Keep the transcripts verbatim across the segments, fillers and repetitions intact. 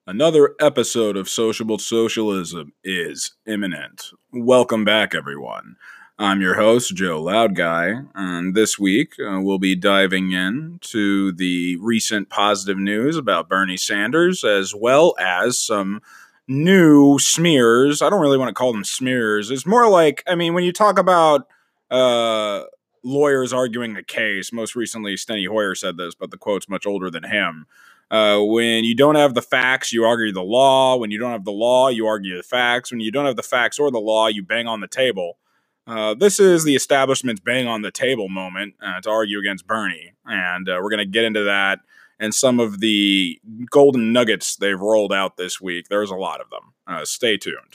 Another episode of Sociable Socialism is imminent. Welcome back, everyone. I'm your host, Joe Loudguy, and this week uh, we'll be diving into the recent positive news about Bernie Sanders, as well as some new smears. I don't really want to call them smears. It's more like, I mean, when you talk about uh, lawyers arguing a case, most recently Steny Hoyer said this, but the quote's much older than him. Uh, when you don't have the facts, you argue the law. When you don't have the law, you argue the facts. When you don't have the facts or the law, you bang on the table. Uh, this is the establishment's bang on the table moment uh, to argue against Bernie. And uh, we're going to get into that and some of the golden nuggets they've rolled out this week. There's a lot of them. Uh, stay tuned.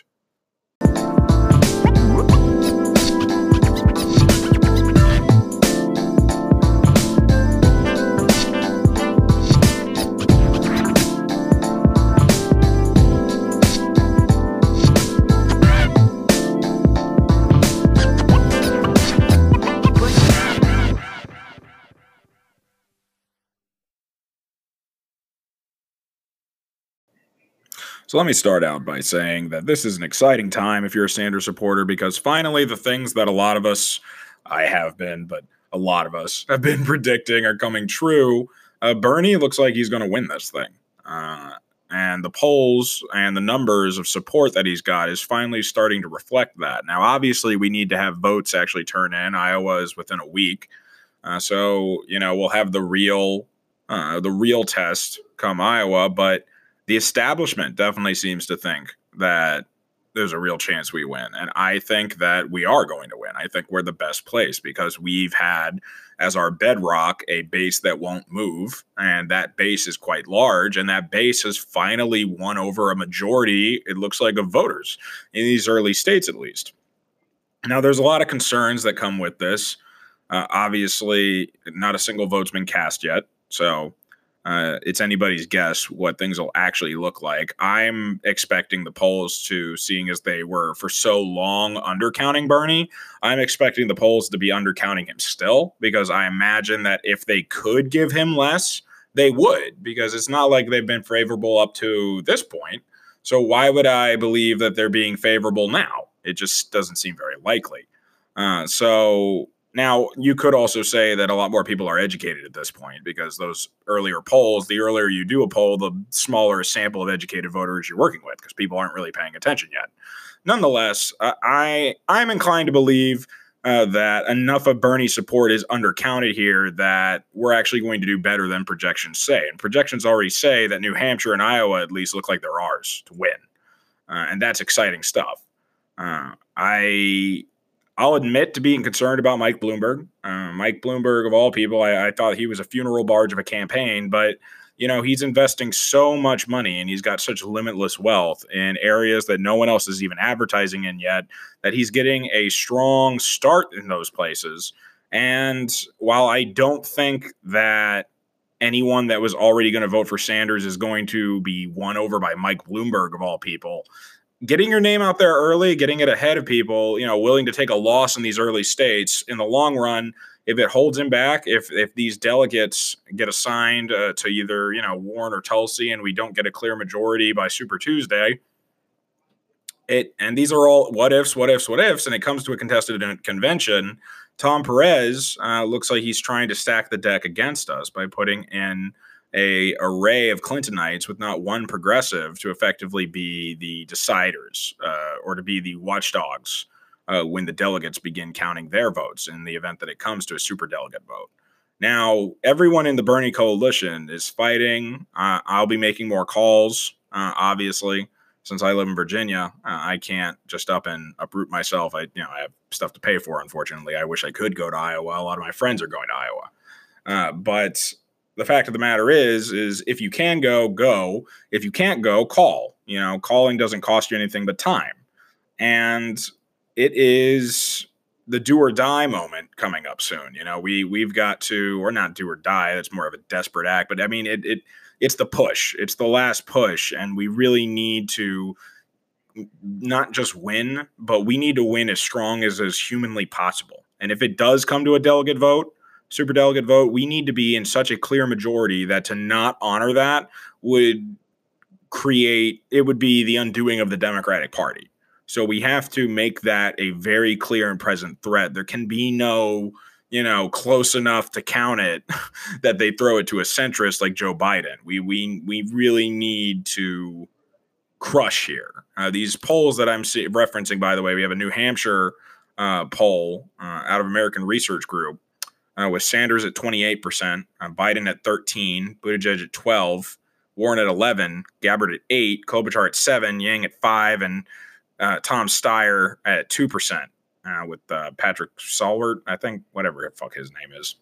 So let me start out by saying that this is an exciting time if you're a Sanders supporter, because finally the things that a lot of us, I have been, but a lot of us have been predicting are coming true. Uh, Bernie looks like he's going to win this thing. Uh, and the polls and the numbers of support that he's got is finally starting to reflect that. Now, obviously, we need to have votes actually turn in. Iowa is within a week. Uh, so, you know, we'll have the real, uh, the real test come Iowa, but the establishment definitely seems to think that there's a real chance we win. And I think that we are going to win. I think we're the best place because we've had as our bedrock a base that won't move. And that base is quite large. And that base has finally won over a majority, it looks like, of voters in these early states, at least. Now, there's a lot of concerns that come with this. Uh, obviously, not a single vote's been cast yet. So Uh, it's anybody's guess what things will actually look like. I'm expecting the polls to, seeing as they were for so long undercounting Bernie, I'm expecting the polls to be undercounting him still, because I imagine that if they could give him less, they would, because it's not like they've been favorable up to this point. So why would I believe that they're being favorable now? It just doesn't seem very likely. Uh, so... Now, you could also say that a lot more people are educated at this point, because those earlier polls, the earlier you do a poll, the smaller sample of educated voters you're working with, because people aren't really paying attention yet. Nonetheless, uh, I, I'm inclined to believe uh, that enough of Bernie support is undercounted here that we're actually going to do better than projections say. And projections already say that New Hampshire and Iowa at least look like they're ours to win. Uh, and that's exciting stuff. Uh, I... I'll admit to being concerned about Mike Bloomberg. Uh, Mike Bloomberg, of all people, I, I thought he was a funeral barge of a campaign, but, you know, he's investing so much money and he's got such limitless wealth in areas that no one else is even advertising in yet, that he's getting a strong start in those places. And while I don't think that anyone that was already going to vote for Sanders is going to be won over by Mike Bloomberg, of all people, getting your name out there early, getting it ahead of people, you know, willing to take a loss in these early states, in the long run, if it holds him back, if if these delegates get assigned uh, to either, you know, Warren or Tulsi, and we don't get a clear majority by Super Tuesday, it and these are all what ifs, what ifs, what ifs, and it comes to a contested convention, Tom Perez uh, looks like he's trying to stack the deck against us by putting in a array of Clintonites with not one progressive to effectively be the deciders uh, or to be the watchdogs uh, when the delegates begin counting their votes in the event that it comes to a superdelegate vote. Now, everyone in the Bernie coalition is fighting. Uh, I'll be making more calls, uh, obviously. Since I live in Virginia, uh, I can't just up and uproot myself. I, you know, I have stuff to pay for, unfortunately. I wish I could go to Iowa. A lot of my friends are going to Iowa. Uh, but the fact of the matter is, is if you can go, go. If you can't go, call. You know, calling doesn't cost you anything but time. And it is the do or die moment coming up soon. You know, we, we've got to, or not do or die, that's more of a desperate act, but I mean, it, it, it's the push. It's the last push. And we really need to not just win, but we need to win as strong as is humanly possible. And if it does come to a delegate vote, superdelegate vote, we need to be in such a clear majority that to not honor that would create, it would be the undoing of the Democratic Party. So we have to make that a very clear and present threat. There can be no, you know, close enough to count it that they throw it to a centrist like Joe Biden. We we we really need to crush here. Uh, these polls that I'm see- referencing, by the way, we have a New Hampshire uh, poll uh, out of American Research Group uh, with Sanders at twenty-eight percent, uh, Biden at thirteen, Buttigieg at twelve, Warren at eleven, Gabbard at eight, Klobuchar at seven, Yang at five, and uh, Tom Steyer at two percent uh, with uh, Patrick Salwart, I think, whatever the fuck his name is.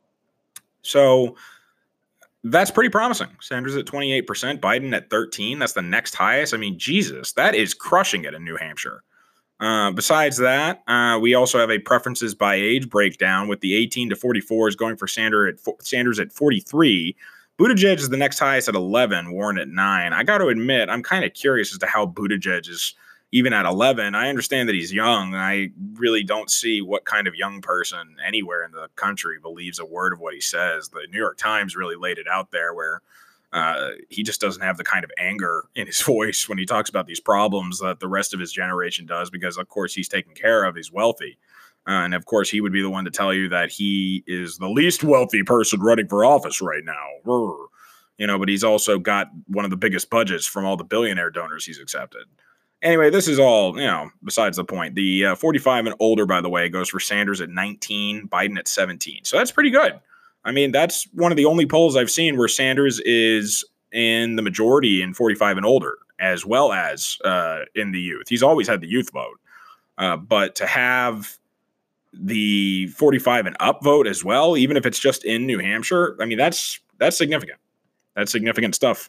So that's pretty promising. Sanders at twenty-eight percent, Biden at thirteen. That's the next highest. I mean, Jesus, that is crushing it in New Hampshire. Uh, besides that, uh, we also have a preferences by age breakdown with the eighteen to forty-fours going for Sanders at, Sanders at forty-three. Buttigieg is the next highest at eleven, Warren at nine. I got to admit, I'm kind of curious as to how Buttigieg is even at eleven. I understand that he's young. I really don't see what kind of young person anywhere in the country believes a word of what he says. The New York Times really laid it out there where uh, he just doesn't have the kind of anger in his voice when he talks about these problems that the rest of his generation does, because, of course, he's taken care of. He's wealthy. Uh, and, of course, he would be the one to tell you that he is the least wealthy person running for office right now. Brr. You know, but he's also got one of the biggest budgets from all the billionaire donors he's accepted. Anyway, this is all, you know, besides the point. The uh, forty-five and older, by the way, goes for Sanders at nineteen, Biden at seventeen. So that's pretty good. I mean, that's one of the only polls I've seen where Sanders is in the majority in forty-five and older, as well as uh, in the youth. He's always had the youth vote. Uh, but to have the forty-five and up vote as well, even if it's just in New Hampshire, I mean, that's that's significant. That's significant stuff.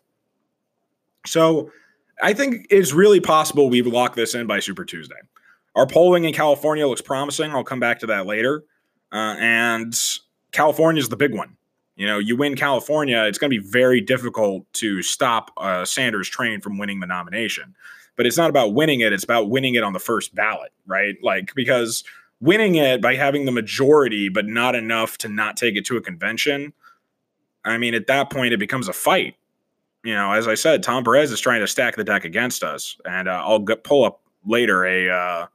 So I think it's really possible we lock this in by Super Tuesday. Our polling in California looks promising. I'll come back to that later. Uh, and California is the big one. You know, you win California, it's going to be very difficult to stop uh, Sanders' train from winning the nomination. But it's not about winning it. It's about winning it on the first ballot, right? Like, because winning it by having the majority, but not enough to not take it to a convention, I mean, at that point, it becomes a fight. You know, as I said, Tom Perez is trying to stack the deck against us, and uh, I'll get, pull up later a, uh,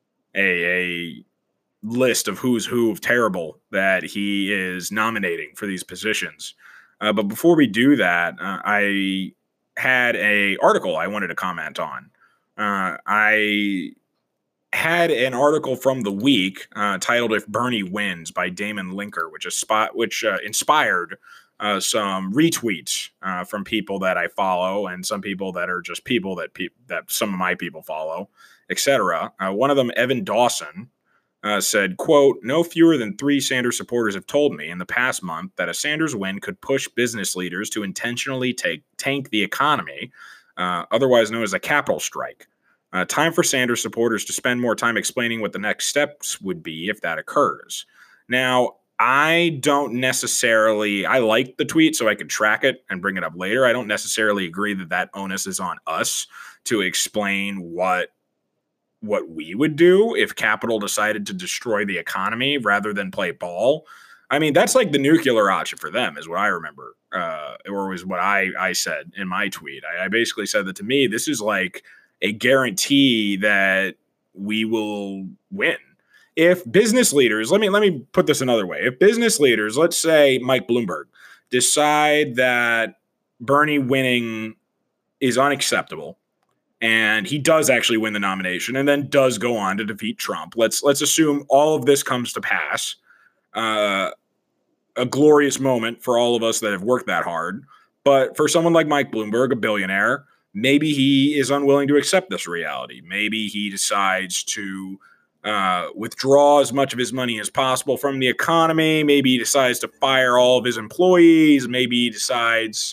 a a list of who's who of terrible that he is nominating for these positions. Uh, but before we do that, uh, I had a article I wanted to comment on. Uh, I had an article from the week uh, titled "If Bernie Wins" by Damon Linker, which is spot which uh, inspired Uh, some retweets uh, from people that I follow and some people that are just people that pe- that some of my people follow, et cetera. Uh, one of them, Evan Dawson, uh, said, quote, "No fewer than three Sanders supporters have told me in the past month that a Sanders win could push business leaders to intentionally take tank the economy, uh, otherwise known as a capital strike. Uh, time for Sanders supporters to spend more time explaining what the next steps would be if that occurs." Now, I don't necessarily, I like the tweet so I could track it and bring it up later. I don't necessarily agree that that onus is on us to explain what what we would do if capital decided to destroy the economy rather than play ball. I mean, that's like the nuclear option for them is what I remember, uh, or was what I, I said in my tweet. I, I basically said that to me, this is like a guarantee that we will win. If business leaders, let me let me put this another way. If business leaders, let's say Mike Bloomberg, decide that Bernie winning is unacceptable, and he does actually win the nomination, and then does go on to defeat Trump. Let's let's assume all of this comes to pass. Uh, a glorious moment for all of us that have worked that hard. But for someone like Mike Bloomberg, a billionaire, maybe he is unwilling to accept this reality. Maybe he decides to uh, withdraw as much of his money as possible from the economy. Maybe he decides to fire all of his employees. Maybe he decides,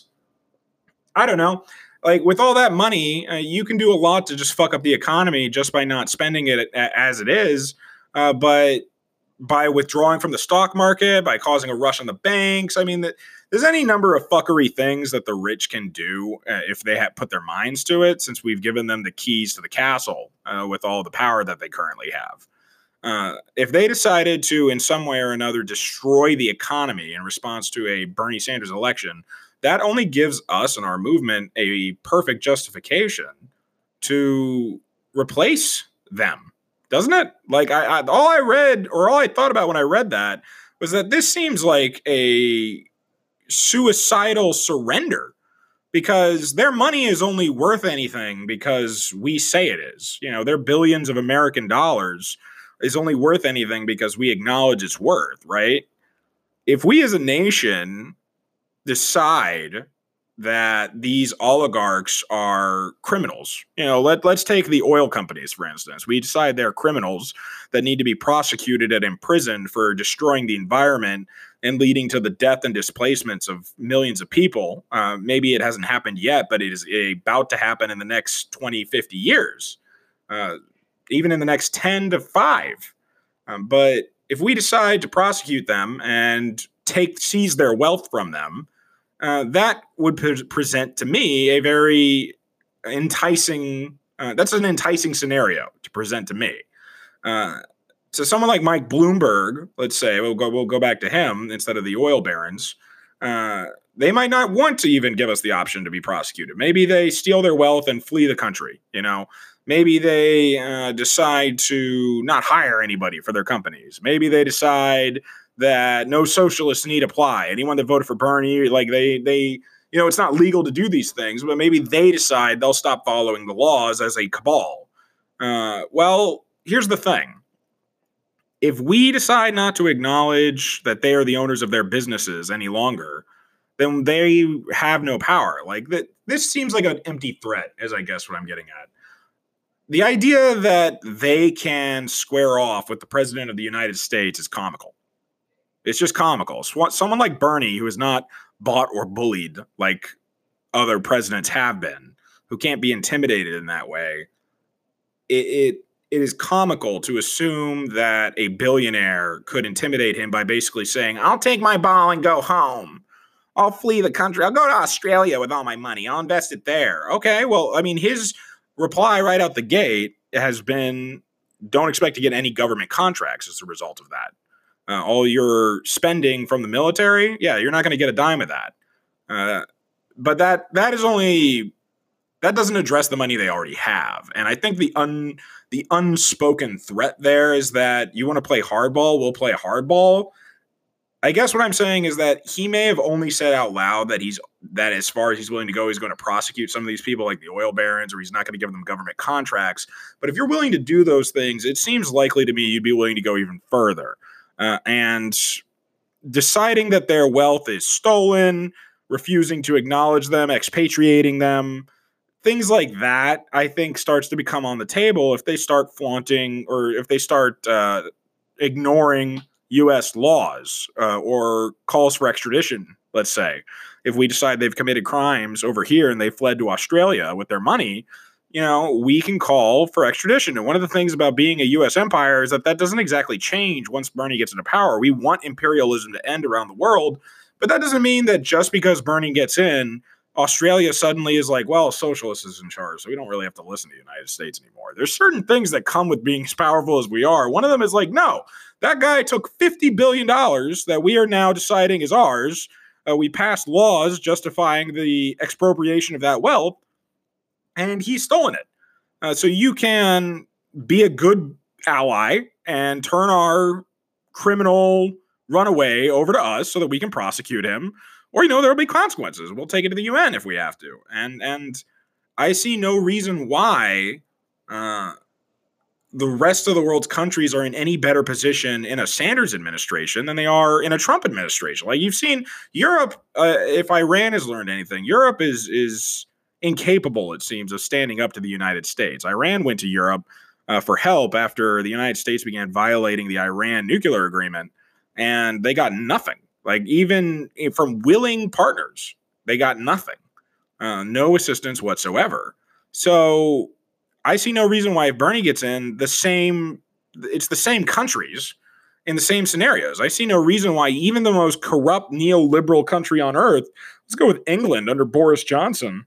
I don't know, like with all that money, uh, you can do a lot to just fuck up the economy just by not spending it as it is. Uh, but by withdrawing from the stock market, by causing a rush on the banks, I mean, the, there's any number of fuckery things that the rich can do uh, if they have put their minds to it, since we've given them the keys to the castle uh, with all the power that they currently have. Uh, if they decided to, in some way or another, destroy the economy in response to a Bernie Sanders election, that only gives us and our movement a perfect justification to replace them, doesn't it? Like I, I all I read or all I thought about when I read that was that this seems like a suicidal surrender, because their money is only worth anything because we say it is. You know, their billions of American dollars is only worth anything because we acknowledge its worth, right? If we as a nation decide that these oligarchs are criminals, you know, let, let's take the oil companies, for instance. We decide they're criminals that need to be prosecuted and imprisoned for destroying the environment and leading to the death and displacements of millions of people. Uh, maybe it hasn't happened yet, but it is about to happen in the next twenty, fifty years, uh, even in the next ten to five. Um, but if we decide to prosecute them and take seize their wealth from them, uh, that would pre- present to me a very enticing, uh, that's an enticing scenario to present to me. Uh, So someone like Mike Bloomberg, let's say, we'll go we'll go back to him instead of the oil barons. Uh, they might not want to even give us the option to be prosecuted. Maybe they steal their wealth and flee the country. You know, maybe they uh, decide to not hire anybody for their companies. Maybe they decide that no socialists need apply. Anyone that voted for Bernie, like they they you know, it's not legal to do these things, but maybe they decide they'll stop following the laws as a cabal. Uh, well, here's the thing. If we decide not to acknowledge that they are the owners of their businesses any longer, then they have no power. Like that, this seems like an empty threat, is I guess what I'm getting at. The idea that they can square off with the president of the United States is comical. It's just comical. Someone like Bernie, who is not bought or bullied like other presidents have been, who can't be intimidated in that way, it, it It is comical to assume that a billionaire could intimidate him by basically saying, I'll take my ball and go home. I'll flee the country. I'll go to Australia with all my money. I'll invest it there. Okay, well, I mean, his reply right out the gate has been, don't expect to get any government contracts as a result of that. Uh, all your spending from the military, yeah, you're not going to get a dime of that. Uh, but that that is only... that doesn't address the money they already have. And I think the un the unspoken threat there is that you want to play hardball, we'll play hardball. I guess what I'm saying is that he may have only said out loud that he's that as far as he's willing to go, he's going to prosecute some of these people like the oil barons, or he's not going to give them government contracts. But if you're willing to do those things, it seems likely to me you'd be willing to go even further. Uh, and deciding that their wealth is stolen, refusing to acknowledge them, expatriating them, things like that, I think, starts to become on the table if they start flaunting or if they start uh, ignoring U S laws uh, or calls for extradition, let's say. If we decide they've committed crimes over here and they fled to Australia with their money, you know, we can call for extradition. And one of the things about being a U S empire is that that doesn't exactly change once Bernie gets into power. We want imperialism to end around the world, but that doesn't mean that just because Bernie gets in, Australia suddenly is like, well, socialist is in charge, so we don't really have to listen to the United States anymore. There's certain things that come with being as powerful as we are. One of them is like, no, that guy took fifty billion dollars that we are now deciding is ours. Uh, we passed laws justifying the expropriation of that wealth, and he's stolen it. Uh, so you can be a good ally and turn our criminal runaway over to us so that we can prosecute him. Or, you know, there will be consequences. We'll take it to the U N if we have to. And and I see no reason why uh, the rest of the world's countries are in any better position in a Sanders administration than they are in a Trump administration. Like, you've seen Europe, uh, if Iran has learned anything, Europe is is incapable, it seems, of standing up to the United States. Iran went to Europe uh, for help after the United States began violating the Iran nuclear agreement, and they got nothing. Like, even from willing partners, they got nothing. Uh, no assistance whatsoever. So I see no reason why if Bernie gets in, the same, it's the same countries in the same scenarios. I see no reason why even the most corrupt neoliberal country on earth, let's go with England under Boris Johnson,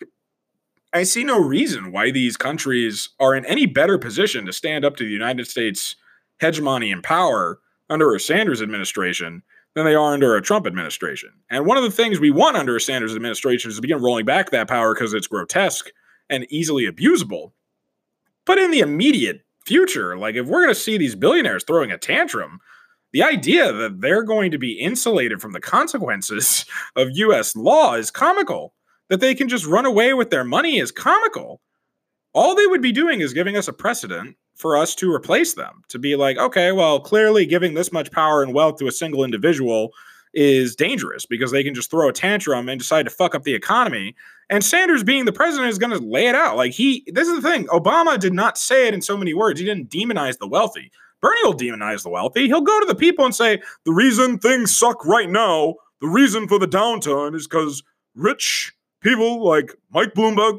I see no reason why these countries are in any better position to stand up to the United States hegemony and power under a Sanders administration than they are under a Trump administration. And one of the things we want under a Sanders administration is to begin rolling back that power because it's grotesque and easily abusable. But in the immediate future, like if we're going to see these billionaires throwing a tantrum, the idea that they're going to be insulated from the consequences of U S law is comical. That they can just run away with their money is comical. All they would be doing is giving us a precedent for us to replace them, to be like, okay, well, clearly giving this much power and wealth to a single individual is dangerous because they can just throw a tantrum and decide to fuck up the economy. And Sanders being the president is going to lay it out. Like he, this is the thing. Obama did not say it in so many words. He didn't demonize the wealthy. Bernie will demonize the wealthy. He'll go to the people and say, the reason things suck right now, the reason for the downturn is because rich people like Mike Bloomberg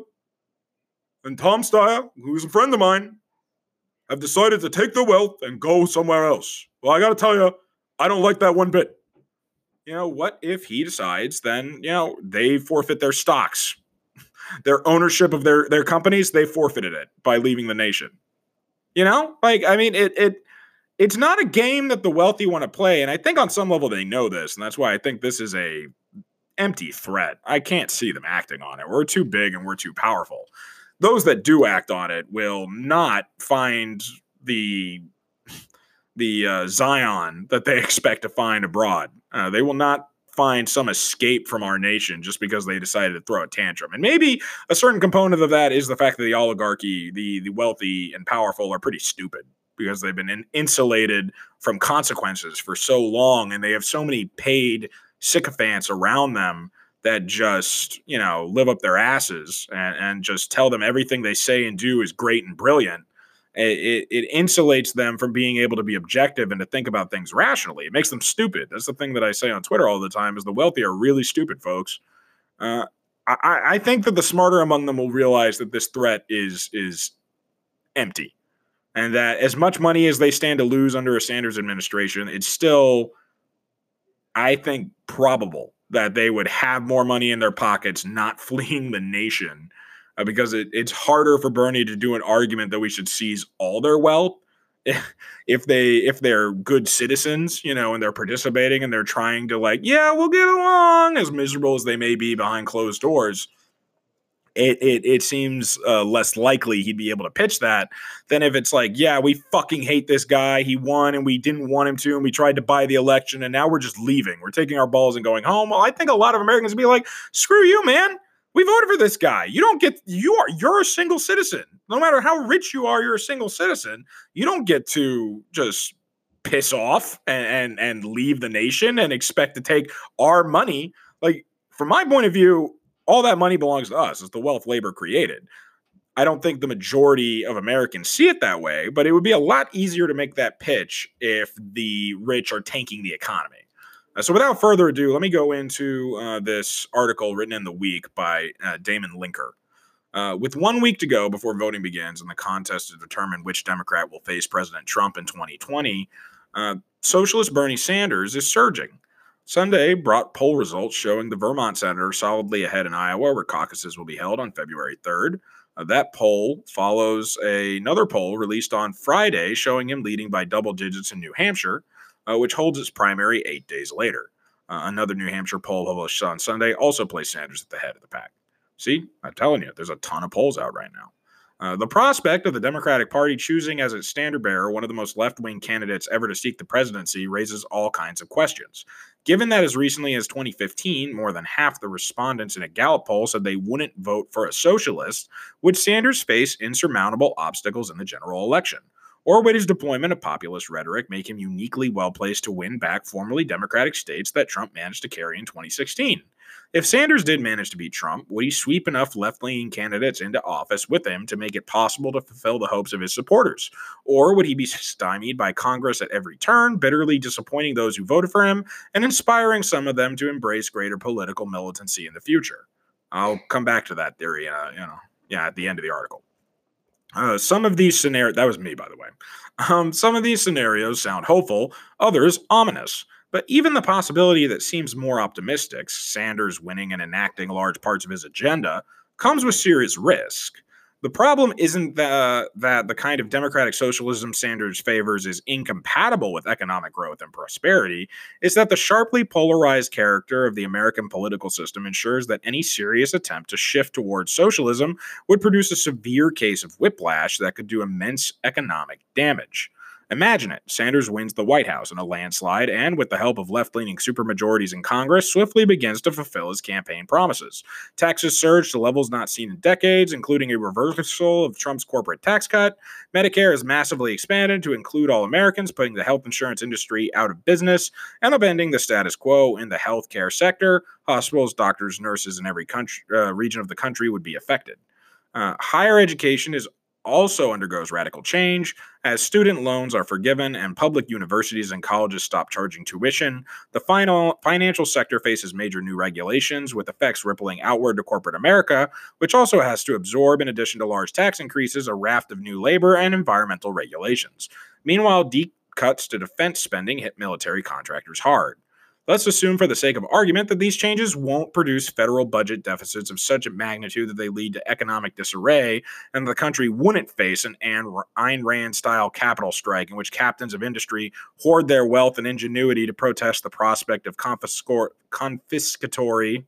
and Tom Steyer, who's a friend of mine, have decided to take their wealth and go somewhere else. Well, I got to tell you, I don't like that one bit. You know, what if he decides then, you know, they forfeit their stocks, their ownership of their, their companies, they forfeited it by leaving the nation. You know, like, I mean, it, it, it's not a game that the wealthy want to play. And I think on some level they know this. And that's why I think this is a empty threat. I can't see them acting on it. We're too big and we're too powerful. Those that do act on it will not find the the uh, Zion that they expect to find abroad. Uh, they will not find some escape from our nation just because they decided to throw a tantrum. And maybe a certain component of that is the fact that the oligarchy, the, the wealthy and powerful, are pretty stupid because they've been in, insulated from consequences for so long, and they have so many paid sycophants around them that just, you know, live up their asses and, and just tell them everything they say and do is great and brilliant. It, it insulates them from being able to be objective and to think about things rationally. It makes them stupid. That's the thing that I say on Twitter all the time, is the wealthy are really stupid, folks. Uh, I, I think that the smarter among them will realize that this threat is, is empty, and that as much money as they stand to lose under a Sanders administration, it's still, I think, probable that they would have more money in their pockets not fleeing the nation, uh, because it, it's harder for Bernie to do an argument that we should seize all their wealth if, if they if they're good citizens, you know, and they're participating and they're trying to, like, yeah, we'll get along, as miserable as they may be behind closed doors. It it it seems uh, less likely he'd be able to pitch that than if it's like, yeah, we fucking hate this guy. He won and we didn't want him to, and we tried to buy the election, and now we're just leaving. We're taking our balls and going home. Well, I think a lot of Americans would be like, screw you, man. We voted for this guy. You don't get, you are, you're a single citizen. No matter how rich you are, you're a single citizen. You don't get to just piss off and, and, and leave the nation and expect to take our money. Like, from my point of view, all that money belongs to us. It's the wealth labor created. I don't think the majority of Americans see it that way, but it would be a lot easier to make that pitch if the rich are tanking the economy. Uh, so without further ado, let me go into uh, this article written in The Week by uh, Damon Linker. Uh, with one week to go before voting begins in the contest to determine which Democrat will face President Trump in twenty twenty, uh, socialist Bernie Sanders is surging. Sunday brought poll results showing the Vermont senator solidly ahead in Iowa, where caucuses will be held on February third. Uh, that poll follows a, another poll released on Friday showing him leading by double digits in New Hampshire, uh, which holds its primary eight days later. Uh, another New Hampshire poll published on Sunday also placed Sanders at the head of the pack. See, I'm telling you, there's a ton of polls out right now. Uh, the prospect of the Democratic Party choosing as its standard bearer one of the most left-wing candidates ever to seek the presidency raises all kinds of questions. Given that as recently as twenty fifteen, more than half the respondents in a Gallup poll said they wouldn't vote for a socialist, would Sanders face insurmountable obstacles in the general election? Or would his deployment of populist rhetoric make him uniquely well-placed to win back formerly Democratic states that Trump managed to carry in twenty sixteen? If Sanders did manage to beat Trump, would he sweep enough left-leaning candidates into office with him to make it possible to fulfill the hopes of his supporters? Or would he be stymied by Congress at every turn, bitterly disappointing those who voted for him and inspiring some of them to embrace greater political militancy in the future? I'll come back to that theory, uh, you know, yeah, at the end of the article. Uh, some of these scenarios, that was me, by the way. Um, some of these scenarios sound hopeful, others ominous. But even the possibility that seems more optimistic, Sanders winning and enacting large parts of his agenda, comes with serious risk. The problem isn't the, that the kind of democratic socialism Sanders favors is incompatible with economic growth and prosperity. It's that the sharply polarized character of the American political system ensures that any serious attempt to shift towards socialism would produce a severe case of whiplash that could do immense economic damage. Imagine it. Sanders wins the White House in a landslide and, with the help of left-leaning supermajorities in Congress, swiftly begins to fulfill his campaign promises. Taxes surge to levels not seen in decades, including a reversal of Trump's corporate tax cut. Medicare is massively expanded to include all Americans, putting the health insurance industry out of business and upending the status quo in the healthcare sector. Hospitals, doctors, nurses in every country, uh, region of the country would be affected. Uh, higher education is also undergoes radical change as student loans are forgiven and public universities and colleges stop charging tuition. The final financial sector faces major new regulations with effects rippling outward to corporate America, which also has to absorb, in addition to large tax increases, a raft of new labor and environmental regulations. Meanwhile, deep cuts to defense spending hit military contractors hard. Let's assume, for the sake of argument, that these changes won't produce federal budget deficits of such a magnitude that they lead to economic disarray, and the country wouldn't face an Ayn Rand-style capital strike in which captains of industry hoard their wealth and ingenuity to protest the prospect of confiscor- confiscatory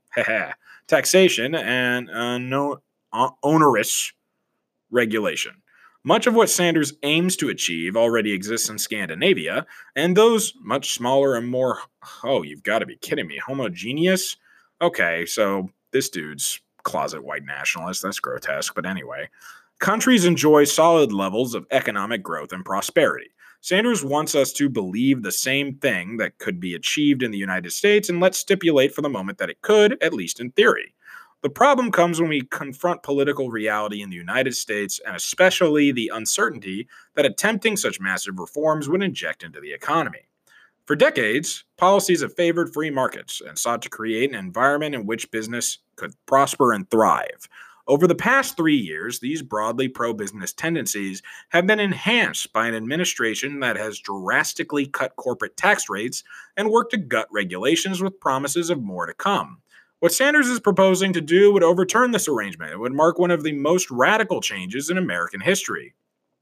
taxation and uh, no, uh, onerous regulation. Much of what Sanders aims to achieve already exists in Scandinavia, and those much smaller and more, oh, you've got to be kidding me, homogeneous? Okay, so this dude's closet white nationalist, that's grotesque, but anyway. Countries enjoy solid levels of economic growth and prosperity. Sanders wants us to believe the same thing that could be achieved in the United States, and let's stipulate for the moment that it could, at least in theory. The problem comes when we confront political reality in the United States, and especially the uncertainty that attempting such massive reforms would inject into the economy. For decades, policies have favored free markets and sought to create an environment in which business could prosper and thrive. Over the past three years, these broadly pro-business tendencies have been enhanced by an administration that has drastically cut corporate tax rates and worked to gut regulations with promises of more to come. What Sanders is proposing to do would overturn this arrangement. It would mark one of the most radical changes in American history.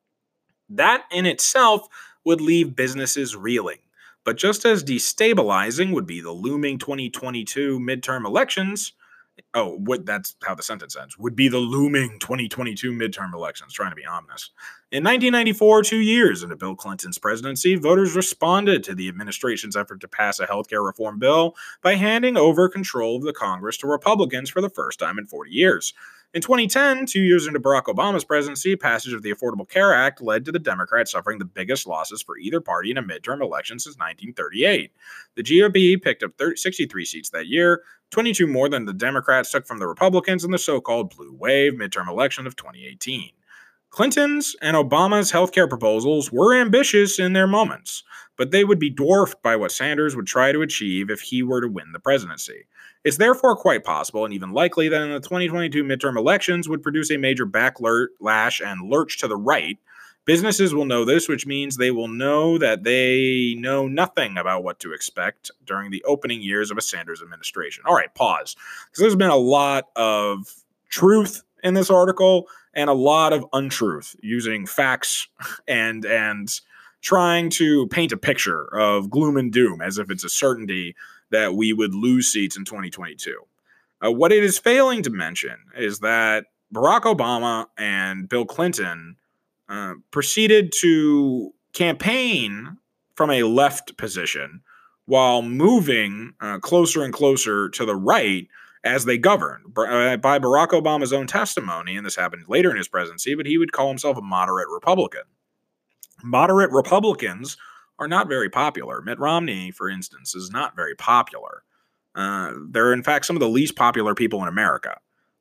That in itself would leave businesses reeling. But just as destabilizing would be the looming twenty twenty-two midterm elections, oh, what, that's how the sentence ends, would be the looming twenty twenty-two midterm elections, trying to be ominous. In nineteen ninety-four, two years into Bill Clinton's presidency, voters responded to the administration's effort to pass a healthcare reform bill by handing over control of the Congress to Republicans for the first time in forty years. In twenty ten, two years into Barack Obama's presidency, passage of the Affordable Care Act led to the Democrats suffering the biggest losses for either party in a midterm election since nineteen thirty-eight. The G O P picked up sixty-three seats that year, twenty-two more than the Democrats took from the Republicans in the so-called Blue Wave midterm election of twenty eighteen. Clinton's and Obama's healthcare proposals were ambitious in their moments, but they would be dwarfed by what Sanders would try to achieve if he were to win the presidency. It's therefore quite possible and even likely that in the twenty twenty-two midterm elections would produce a major backlash and lurch to the right. Businesses will know this, which means they will know that they know nothing about what to expect during the opening years of a Sanders administration. All right, pause, because there's been a lot of truth in this article and a lot of untruth using facts and and trying to paint a picture of gloom and doom as if it's a certainty that we would lose seats in twenty twenty-two. Uh, what it is failing to mention is that Barack Obama and Bill Clinton uh, proceeded to campaign from a left position while moving uh, closer and closer to the right as they governed. Uh, by Barack Obama's own testimony, and this happened later in his presidency, but he would call himself a moderate Republican. Moderate Republicans are not very popular. Mitt Romney, for instance, is not very popular. Uh, they're, in fact, some of the least popular people in America.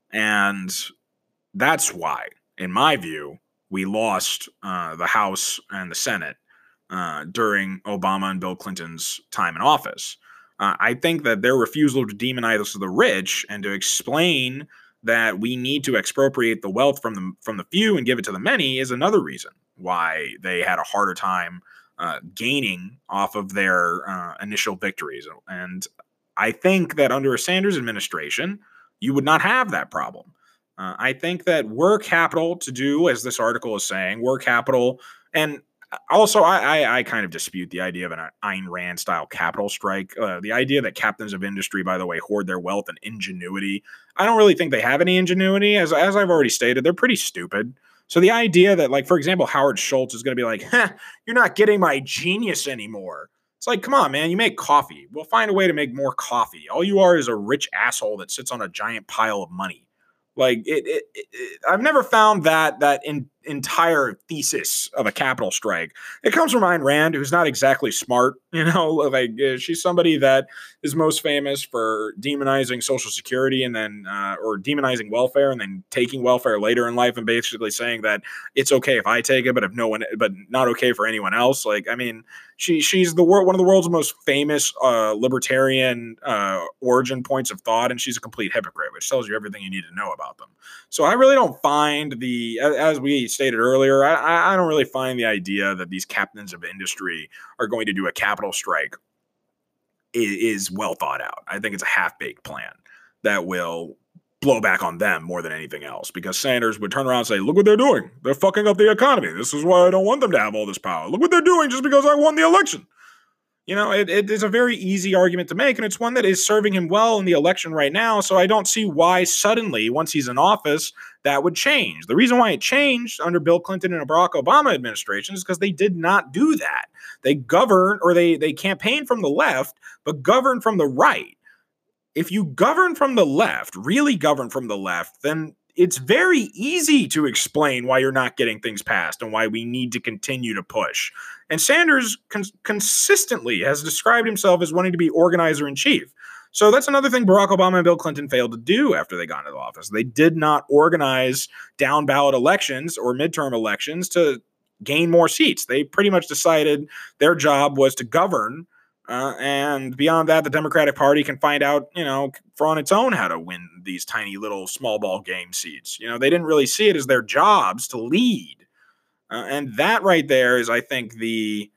And that's why, in my view, we lost uh, the House and the Senate uh, during Obama and Bill Clinton's time in office. Uh, I think that their refusal to demonize the rich and to explain that we need to expropriate the wealth from the, from the few and give it to the many is another reason why they had a harder time uh, gaining off of their uh, initial victories. And I think that under a Sanders administration, you would not have that problem. Uh, I think that were capital to do, as this article is saying, were capital, and also I, I, I kind of dispute the idea of an Ayn Rand style capital strike. Uh, the idea that captains of industry, by the way, hoard their wealth and ingenuity. I don't really think they have any ingenuity. As as I've already stated, they're pretty stupid. So the idea that, like, for example, Howard Schultz is going to be like, huh, you're not getting my genius anymore. It's like, come on, man, you make coffee. We'll find a way to make more coffee. All you are is a rich asshole that sits on a giant pile of money. Like it, it, it, it I've never found that that in, entire thesis of a capital strike. It comes from Ayn Rand, who's not exactly smart. You know, like uh, she's somebody that is most famous for demonizing Social Security and then, uh, or demonizing welfare and then taking welfare later in life and basically saying that it's okay if I take it, but if no one, but not okay for anyone else. Like, I mean, she she's the world one of the world's most famous uh, libertarian uh, origin points of thought, and she's a complete hypocrite, which tells you everything you need to know about them. So I really don't find the, as we stated earlier, I, I don't really find the idea that these captains of industry are going to do a capital strike is, is well thought out. I think it's a half-baked plan that will blow back on them more than anything else, because Sanders would turn around and say, look what they're doing. They're fucking up the economy. This is why I don't want them to have all this power. Look what they're doing just because I won the election. You know, it, it is a very easy argument to make, and it's one that is serving him well in the election right now, so I don't see why suddenly, once he's in office, that would change. The reason why it changed under Bill Clinton and the Barack Obama administration is because they did not do that. They govern, or they, they campaign from the left, but govern from the right. If you govern from the left, really govern from the left, then it's very easy to explain why you're not getting things passed and why we need to continue to push. And Sanders con- consistently has described himself as wanting to be organizer in chief. So that's another thing Barack Obama and Bill Clinton failed to do after they got into office. They did not organize down ballot elections or midterm elections to gain more seats. They pretty much decided their job was to govern. Uh, and beyond that, the Democratic Party can find out, you know, for on its own how to win these tiny little small ball game seats. You know, they didn't really see it as their jobs to lead. Uh, and that right there is, I think, the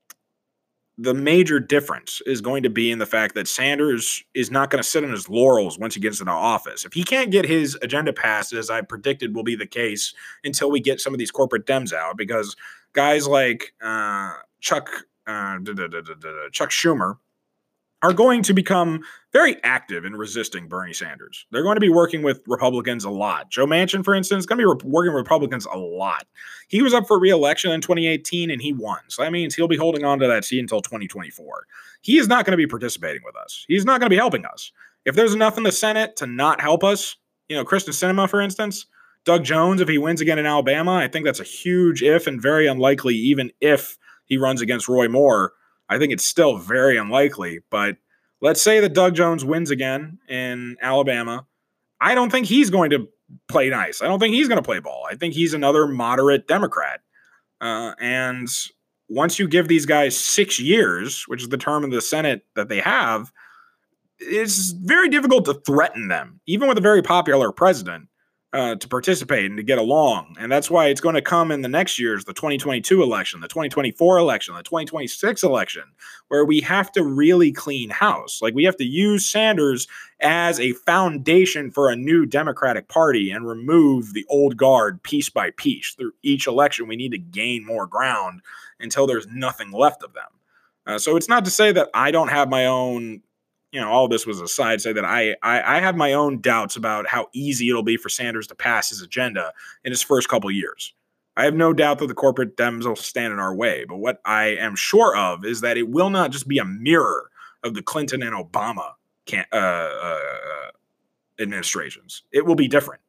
the major difference is going to be in the fact that Sanders is not going to sit on his laurels once he gets into office. If he can't get his agenda passed, as I predicted will be the case until we get some of these corporate Dems out, because guys like uh, Chuck uh, da, da, da, da, da, Chuck Schumer are going to become very active in resisting Bernie Sanders. They're going to be working with Republicans a lot. Joe Manchin, for instance, is going to be re- working with Republicans a lot. He was up for re-election in twenty eighteen, and he won. So that means he'll be holding on to that seat until twenty twenty-four. He is not going to be participating with us. He's not going to be helping us. If there's enough in the Senate to not help us, you know, Kristen Sinema, for instance, Doug Jones, if he wins again in Alabama, I think that's a huge if and very unlikely, even if he runs against Roy Moore. I think it's still very unlikely, but let's say that Doug Jones wins again in Alabama. I don't think he's going to play nice. I don't think he's going to play ball. I think he's another moderate Democrat. Uh, and once you give these guys six years, which is the term of the Senate that they have, it's very difficult to threaten them, even with a very popular president, uh, to participate and to get along. And that's why it's going to come in the next year's, the twenty twenty-two election, the twenty twenty-four election, the twenty twenty-six election, where we have to really clean house. Like, we have to use Sanders as a foundation for a new Democratic Party and remove the old guard piece by piece. Through each election, we need to gain more ground until there's nothing left of them. Uh, so it's not to say that I don't have my own, you know, all this was aside, say that I, I I have my own doubts about how easy it'll be for Sanders to pass his agenda in his first couple years. I have no doubt that the corporate Dems will stand in our way, but what I am sure of is that it will not just be a mirror of the Clinton and Obama can, uh, uh, administrations. It will be different.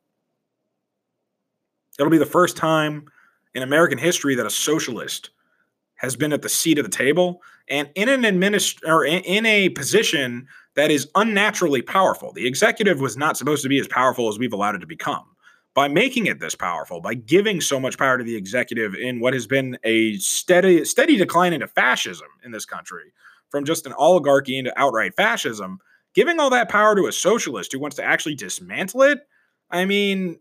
It'll be the first time in American history that a socialist has been at the seat of the table and in an administ- or in, in a position that is unnaturally powerful. The executive was not supposed to be as powerful as we've allowed it to become. By making it this powerful, by giving so much power to the executive in what has been a steady, steady decline into fascism in this country, from just an oligarchy into outright fascism, giving all that power to a socialist who wants to actually dismantle it, I mean,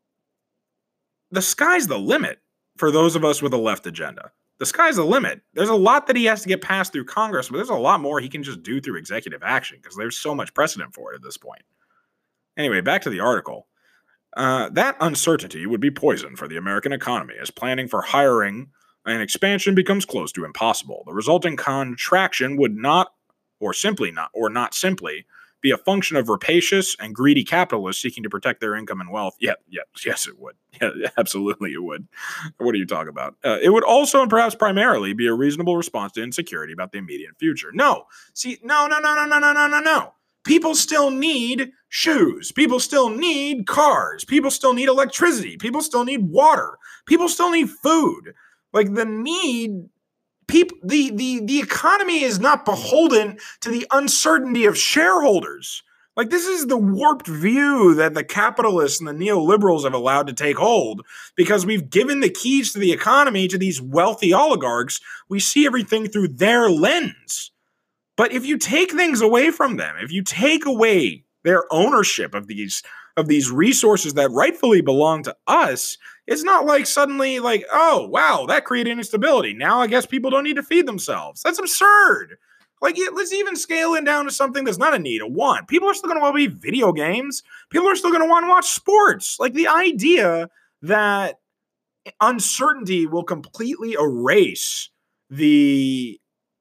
the sky's the limit for those of us with a left agenda. The sky's the limit. There's a lot that he has to get passed through Congress, but there's a lot more he can just do through executive action because there's so much precedent for it at this point. Anyway, back to the article. Uh, that uncertainty would be poison for the American economy, as planning for hiring and expansion becomes close to impossible. The resulting contraction would not, or simply not, or not simply, be a function of rapacious and greedy capitalists seeking to protect their income and wealth. Yeah, yeah, yes, it would. Yeah, absolutely, it would. What are you talking about? Uh, it would also, and perhaps primarily, be a reasonable response to insecurity about the immediate future. No, see, no, no, no, no, no, no, no, no, no. People still need shoes. People still need cars. People still need electricity. People still need water. People still need food. Like the need, people, the the the economy is not beholden to the uncertainty of shareholders. Like this is the warped view that the capitalists and the neoliberals have allowed to take hold because we've given the keys to the economy to these wealthy oligarchs. We see everything through their lens. But if you take things away from them, if you take away their ownership of these of these resources that rightfully belong to us, it's not like suddenly like, oh, wow, that created instability. Now I guess people don't need to feed themselves. That's absurd. Like, let's even scale it down to something that's not a need, a want. People are still going to want to play video games. People are still going to want to watch sports. Like the idea that uncertainty will completely erase the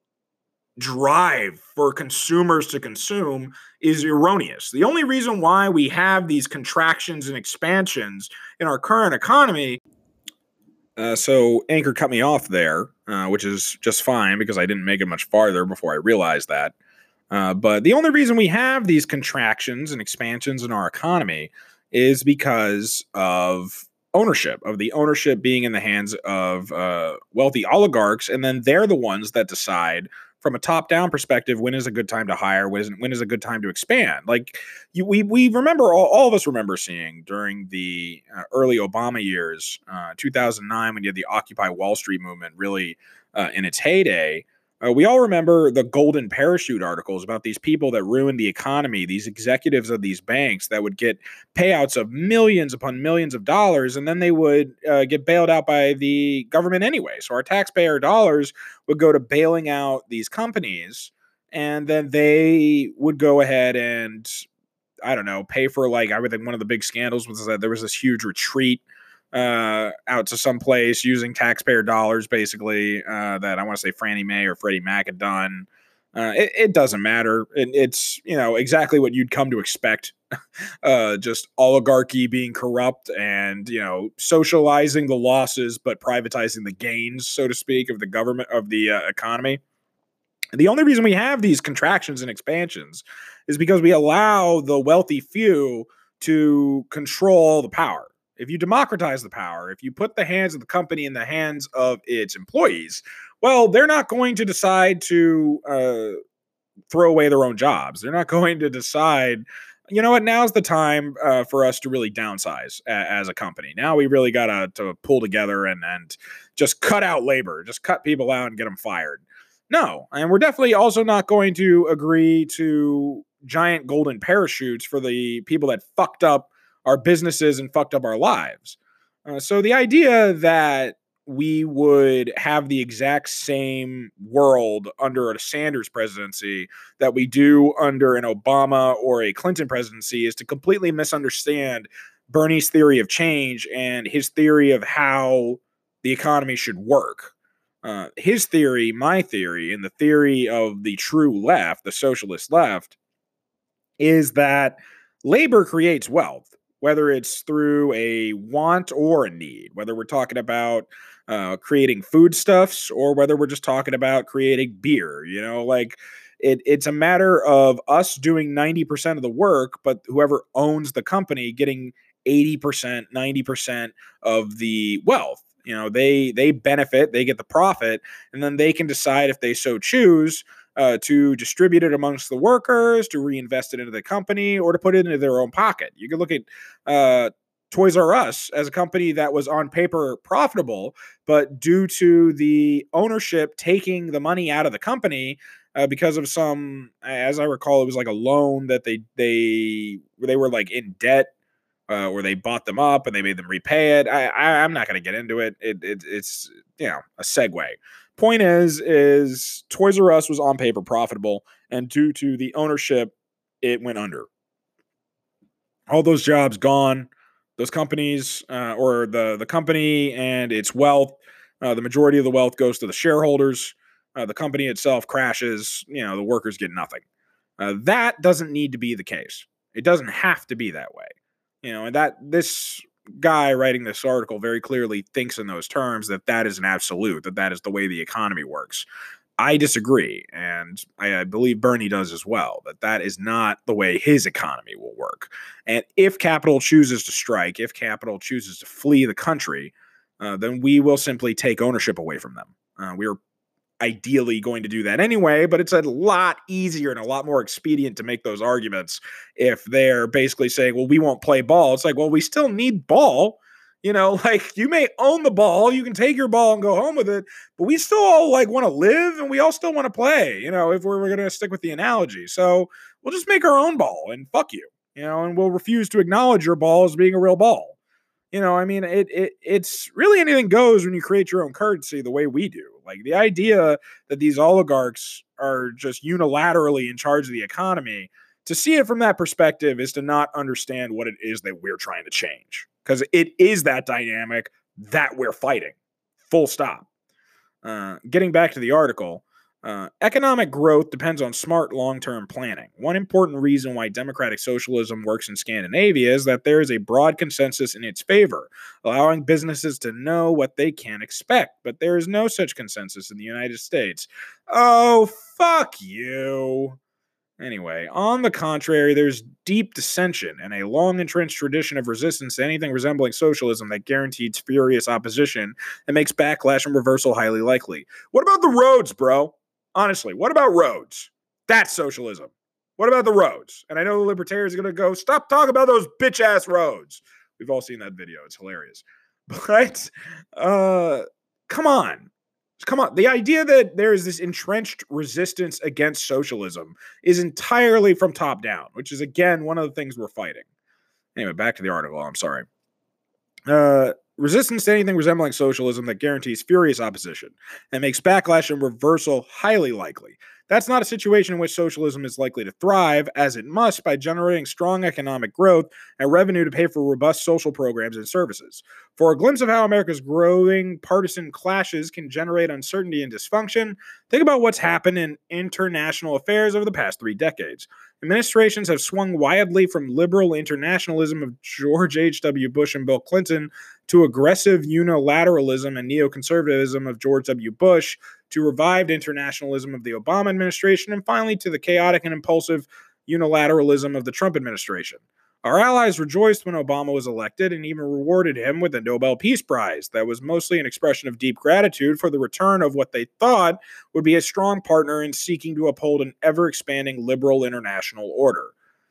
drive for consumers to consume is erroneous. The only reason why we have these contractions and expansions in our current economy. Uh, so Anchor cut me off there, uh, which is just fine because I didn't make it much farther before I realized that. Uh, but the only reason we have these contractions and expansions in our economy is because of ownership, of the ownership being in the hands of uh, wealthy oligarchs, and then they're the ones that decide from a top-down perspective, when is a good time to hire? When is, when is a good time to expand? Like you, we we remember, all, all of us remember seeing during the uh, early Obama years, uh, two thousand nine, when you had the Occupy Wall Street movement really uh, in its heyday. Uh, we all remember the golden parachute articles about these people that ruined the economy, these executives of these banks that would get payouts of millions upon millions of dollars, and then they would uh, get bailed out by the government anyway. So our taxpayer dollars would go to bailing out these companies, and then they would go ahead and, I don't know, pay for, like, I would think one of the big scandals was that there was this huge retreat uh, out to some place using taxpayer dollars, basically, uh, that I want to say Fannie Mae or Freddie Mac had done. Uh, it, it doesn't matter. It, it's, you know, exactly what you'd come to expect. uh, just oligarchy being corrupt and, you know, socializing the losses, but privatizing the gains, so to speak, of the government, of the uh, economy. The only reason we have these contractions and expansions is because we allow the wealthy few to control the power. If you democratize the power, if you put the hands of the company in the hands of its employees, well, they're not going to decide to uh, throw away their own jobs. They're not going to decide, you know what, now's the time uh, for us to really downsize a- as a company. Now we really got to to pull together and, and just cut out labor, just cut people out and get them fired. No, and we're definitely also not going to agree to giant golden parachutes for the people that fucked up our businesses and fucked up our lives. Uh, so the idea that we would have the exact same world under a Sanders presidency that we do under an Obama or a Clinton presidency is to completely misunderstand Bernie's theory of change and his theory of how the economy should work. Uh, his theory, my theory, and the theory of the true left, the socialist left, is that labor creates wealth, whether it's through a want or a need, whether we're talking about uh, creating foodstuffs or whether we're just talking about creating beer. You know, like it, it's a matter of us doing ninety percent of the work, but whoever owns the company getting eighty percent, ninety percent of the wealth. You know, they they benefit, they get the profit, and then they can decide if they so choose uh, to distribute it amongst the workers, to reinvest it into the company, or to put it into their own pocket. You can look at uh, Toys R Us as a company that was on paper profitable, but due to the ownership taking the money out of the company uh, because of some, as I recall, it was like a loan that they they they were like in debt. Uh, where they bought them up and they made them repay it. I, I I'm not going to get into it. It, it. It's, you know, a segue. Point is, is Toys R Us was on paper profitable, and due to the ownership, it went under. All those jobs gone. Those companies, uh, or the the company and its wealth, uh, the majority of the wealth goes to the shareholders. Uh, the company itself crashes. You know, the workers get nothing. Uh, that doesn't need to be the case. It doesn't have to be that way. You know, and that this guy writing this article very clearly thinks in those terms that that is an absolute, that that is the way the economy works. I disagree, and I, I believe Bernie does as well, that that is not the way his economy will work. And if capital chooses to strike, if capital chooses to flee the country, uh, then we will simply take ownership away from them. Uh, we're ideally going to do that anyway, but it's a lot easier and a lot more expedient to make those arguments if they're basically saying, well, we won't play ball. It's like, well, we still need ball. You know, like you may own the ball, you can take your ball and go home with it, but we still all like want to live and we all still want to play, you know, if we're, we're going to stick with the analogy. So we'll just make our own ball and fuck you, you know, and we'll refuse to acknowledge your ball as being a real ball. You know, I mean, it, it it's really anything goes when you create your own currency the way we do. Like the idea that these oligarchs are just unilaterally in charge of the economy, to see it from that perspective is to not understand what it is that we're trying to change. Because it is that dynamic that we're fighting. Full stop. Uh, getting back to the article, uh, economic growth depends on smart long-term planning. One important reason why democratic socialism works in Scandinavia is that there is a broad consensus in its favor, allowing businesses to know what they can expect. But there is no such consensus in the United States. Oh, fuck you. Anyway, on the contrary, there's deep dissension and a long entrenched tradition of resistance to anything resembling socialism that guarantees furious opposition and makes backlash and reversal highly likely. What about the roads, bro? Honestly, what about roads? That's socialism. What about the roads? And I know the libertarians are going to go, stop talking about those bitch-ass roads. We've all seen that video. It's hilarious. But, uh, come on. Come on. The idea that there is this entrenched resistance against socialism is entirely from top down, which is, again, one of the things we're fighting. Anyway, back to the article. I'm sorry. Uh, resistance to anything resembling socialism that guarantees furious opposition and makes backlash and reversal highly likely. That's not a situation in which socialism is likely to thrive, as it must by generating strong economic growth and revenue to pay for robust social programs and services. For a glimpse of how America's growing partisan clashes can generate uncertainty and dysfunction, think about what's happened in international affairs over the past three decades. Administrations have swung wildly from liberal internationalism of George H W. Bush and Bill Clinton to aggressive unilateralism and neoconservatism of George W. Bush, to revived internationalism of the Obama administration, and finally to the chaotic and impulsive unilateralism of the Trump administration. Our allies rejoiced when Obama was elected and even rewarded him with a Nobel Peace Prize that was mostly an expression of deep gratitude for the return of what they thought would be a strong partner in seeking to uphold an ever-expanding liberal international order.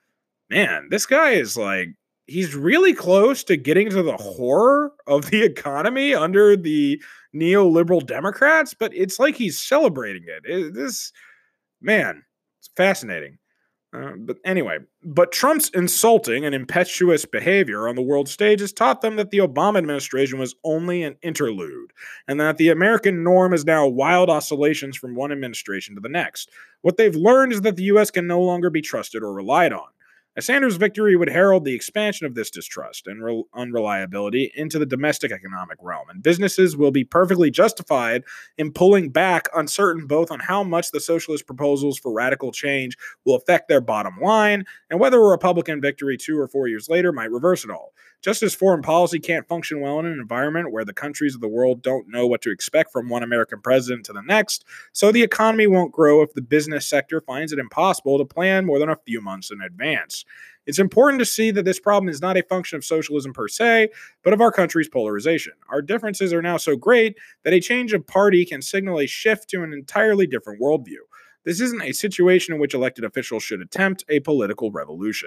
Man, this guy is like, he's really close to getting to the horror of the economy under the neoliberal Democrats, but it's like he's celebrating it. it this, man, it's fascinating. Uh, but anyway, but Trump's insulting and impetuous behavior on the world stage has taught them that the Obama administration was only an interlude, and that the American norm is now wild oscillations from one administration to the next. What they've learned is that the U S can no longer be trusted or relied on. A Sanders victory would herald the expansion of this distrust and re- unreliability into the domestic economic realm, and businesses will be perfectly justified in pulling back, uncertain both on how much the socialist proposals for radical change will affect their bottom line and whether a Republican victory two or four years later might reverse it all. Just as foreign policy can't function well in an environment where the countries of the world don't know what to expect from one American president to the next, so the economy won't grow if the business sector finds it impossible to plan more than a few months in advance. It's important to see that this problem is not a function of socialism per se, but of our country's polarization. Our differences are now so great that a change of party can signal a shift to an entirely different worldview. This isn't a situation in which elected officials should attempt a political revolution.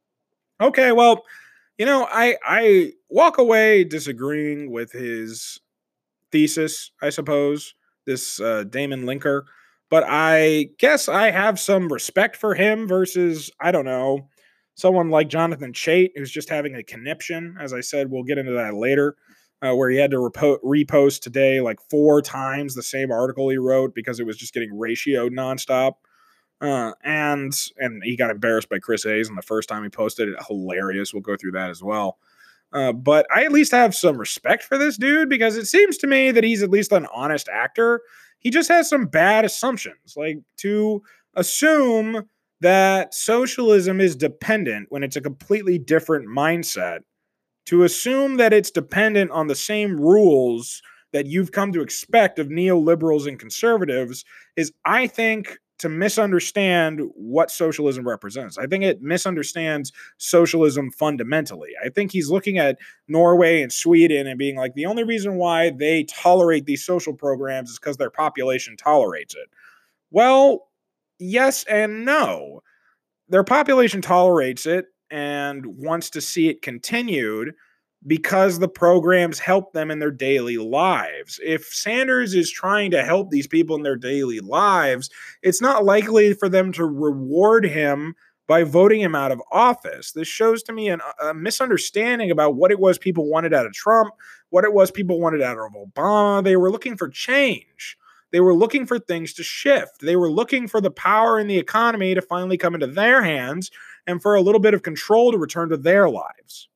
Okay, well, you know, I I walk away disagreeing with his thesis, I suppose, this uh, Damon Linker, but I guess I have some respect for him versus, I don't know, someone like Jonathan Chait, who's just having a conniption. As I said, we'll get into that later, uh, where he had to repo- repost today like four times the same article he wrote because it was just getting ratioed nonstop. Uh, and and he got embarrassed by Chris Hayes, and the first time he posted it, hilarious. We'll go through that as well. Uh, but I at least have some respect for this dude because it seems to me that he's at least an honest actor. He just has some bad assumptions, like to assume that socialism is dependent when it's a completely different mindset, to assume that it's dependent on the same rules that you've come to expect of neoliberals and conservatives is, I think, to misunderstand what socialism represents. I think it misunderstands socialism fundamentally. I think he's looking at Norway and Sweden and being like, the only reason why they tolerate these social programs is because their population tolerates it. Well, yes and no. Their population tolerates it and wants to see it continued because the programs help them in their daily lives. If Sanders is trying to help these people in their daily lives, it's not likely for them to reward him by voting him out of office. This shows to me an, a misunderstanding about what it was people wanted out of Trump, what it was people wanted out of Obama. They were looking for change. They were looking for things to shift. They were looking for the power in the economy to finally come into their hands and for a little bit of control to return to their lives.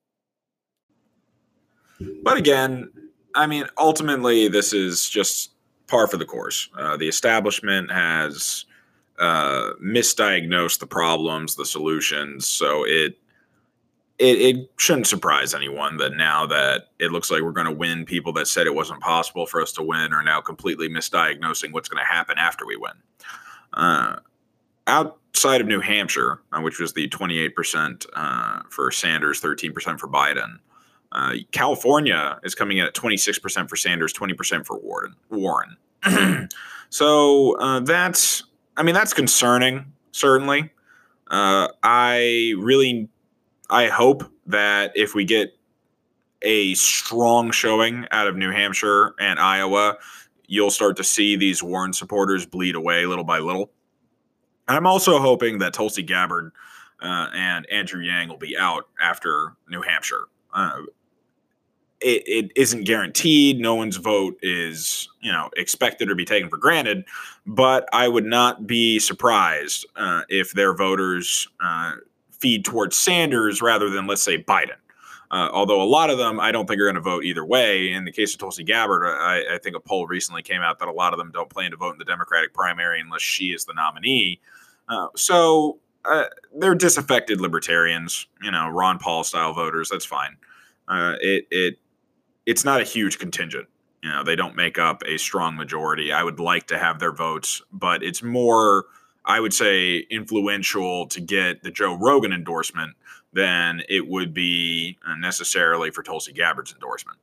But again, I mean, ultimately, this is just par for the course. Uh, the establishment has uh, misdiagnosed the problems, the solutions. So it, it it shouldn't surprise anyone that now that it looks like we're going to win, people that said it wasn't possible for us to win are now completely misdiagnosing what's going to happen after we win. Uh, outside of New Hampshire, uh, which was the twenty-eight percent uh, for Sanders, thirteen percent for Biden, Uh, California is coming in at twenty-six percent for Sanders, twenty percent for Warren. Warren. so uh, that's, I mean, that's concerning, certainly. Uh, I really, I hope that if we get a strong showing out of New Hampshire and Iowa, you'll start to see these Warren supporters bleed away little by little. I'm also hoping that Tulsi Gabbard uh, and Andrew Yang will be out after New Hampshire. Uh, It, it isn't guaranteed. No one's vote is, you know, expected or be taken for granted. But I would not be surprised uh, if their voters uh, feed towards Sanders rather than, let's say, Biden. Uh, although a lot of them, I don't think are going to vote either way. In the case of Tulsi Gabbard, I, I think a poll recently came out that a lot of them don't plan to vote in the Democratic primary unless she is the nominee. Uh, so uh, they're disaffected libertarians, you know, Ron Paul style voters. That's fine. Uh, it it. It's not a huge contingent. You know, they don't make up a strong majority. I would like to have their votes, but it's more, I would say, influential to get the Joe Rogan endorsement than it would be necessarily for Tulsi Gabbard's endorsement.